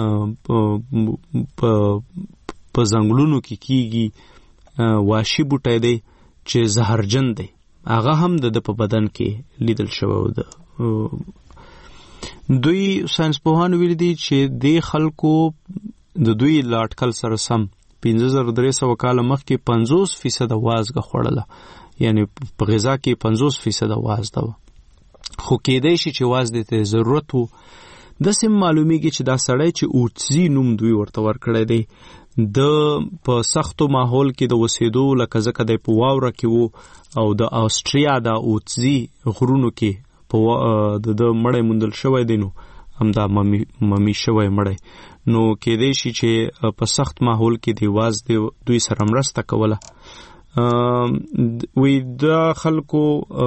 S1: په ځنګلونو کې کېږي، واشي بوټی دی چې زهرجن دی، هغه هم د ده په بدن کې لیدل شوی و. دوی ساینس پوهانو ویلي دي چې دې خلکو د دوی له اټکل سره سم پنځه زره درې سوه کاله مخکې پنځوس فیصده وازګه خوړله، یعنی په غذا کې پنځوس فیصده وازده وه. خو کېدی شي چې وازدې ته ضرورت و. داسې معلومیږي چې دا سړی چې اوتزي نوم دوی ورته ورکړی دی، د په سختو ماحول کې د اوسېدو، لکه ځکه دی په واوره کې و او د آسټریا د اوتزي غرونو کې په د ده مړی موندل شوی دی، نو همدا ممی ممی شوی مړی. نو کېدی شي چې په سخت ماحول کې دی وازدې دوی سره مرسته کوله. وی دا خلکو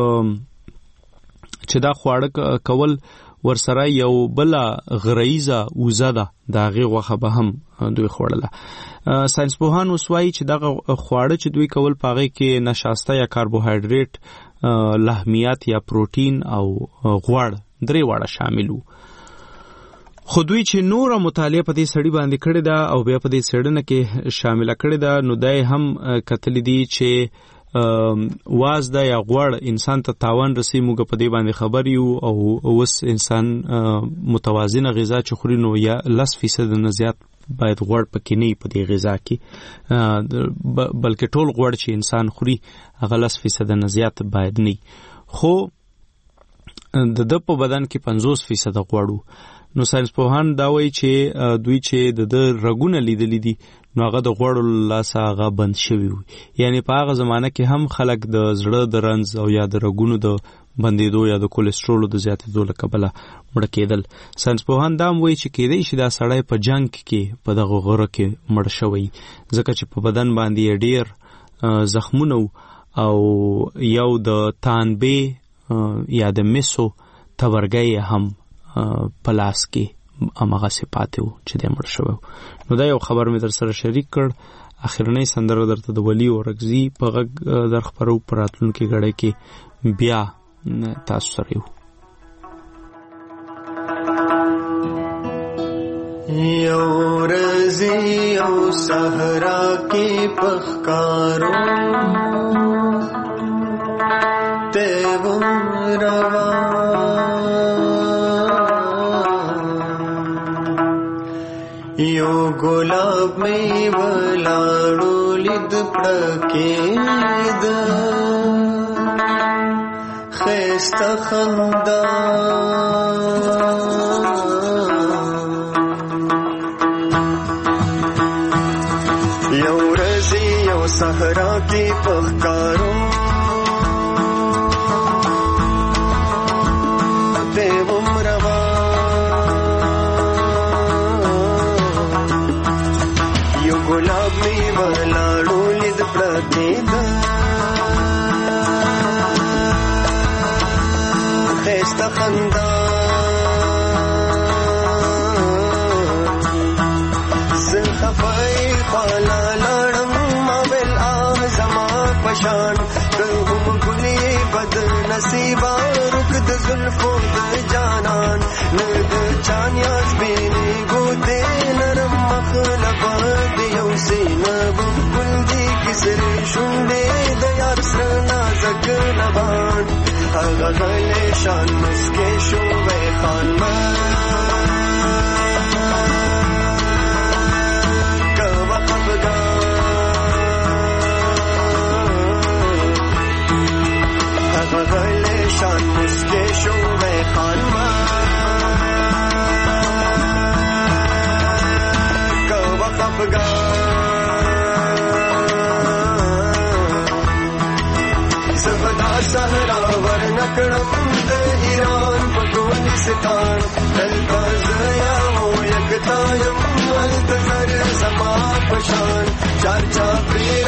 S1: چې دا خواړه کول ورسره یو بله غریزه وزه ده، د هغې غوښه به هم دوی خوړله. ساینس پوهان اوس وایي چې دغه خواړه چې دوی کول په هغې کې نشاسته یا کاربوهایډریټ، لحمیات یا پروټین او غوړ درې واړه شامل وو. خو دوی چې نوره مطالعه په دې سړي باندې کړې ده او بیا په دې څېړنه کې شامله کړې ده، نو دا یې هم کتلي دي چې وازده یا غوړ انسان ته تاوان رسي. موږ په دې باندې خبر یو او اوس انسان متوازنه غذا چې خوري، نو یا لس فیصد نه زیات باید غوړ پکې نه وي په دې غذا کې، بلکې ټول غوړ چې انسان خوري هغه لس فیصد نه زیات باید نه وي. خو د ده په بدن کې پنځوس فیصد غوړ و. نو ساینس پوهان دا وایي چې دوی چې د ده رګونه لیدلی دي، نو هغه د غوړو لاسه هغه بند شوی وي. یعنی په هغه زمانه کې هم خلک د زړه د رنځ او یا د رګونو د بندېدو یا د کولیسټرولو د زیاتېدو له کبله مړه کېدل. ساینسپوهان دا هم وایي چې کېدای شي دا سړی په جنګ کې په دغه غره کې مړ شوی، ځکه چې په بدن باندې یې ډېر زخمونه او یو د تانبې یا د مسو تبرګی هم په لاس کې هماغسې پاتې و چې دی مړ شوی. نو دا یو خبر مې در سره شریک کړ. اخرنۍ سندره درته د ولي اورکزي په غږ در خپرو په راتلونکې ګړۍ کې بیا تاسو سره یو.
S7: یو ورځې یو صحرا کې پخکارو ته وم روان، یو ګلاب مې ولاړو لید پړکېد خیسته خندا، یو ورځې یو صحرا کې پخکارو ته وم روان، یو ګلاب مې ولاړو لید پړکېد خیسته خندا، زه خفای خواله لاړم ما ویل آه زما پشان که هم ګلې بد نصیبه رک د زلفو د جانان، نه د چانیا سپینې ګوتې نرم مخلبه د یو سینه ګل دي کسرې شونډې د یار سره نازک لبان، هغه غلی شان مسکې شوی خانمان کوه خفګان، هغه غلی شان مسکې شوی خانمان کوه خفګان. زبدا صحرا ورنکړم د ایران په ګلستان، دلته زه یو یکتا یم هلته زر زما په شان، چار چاپېره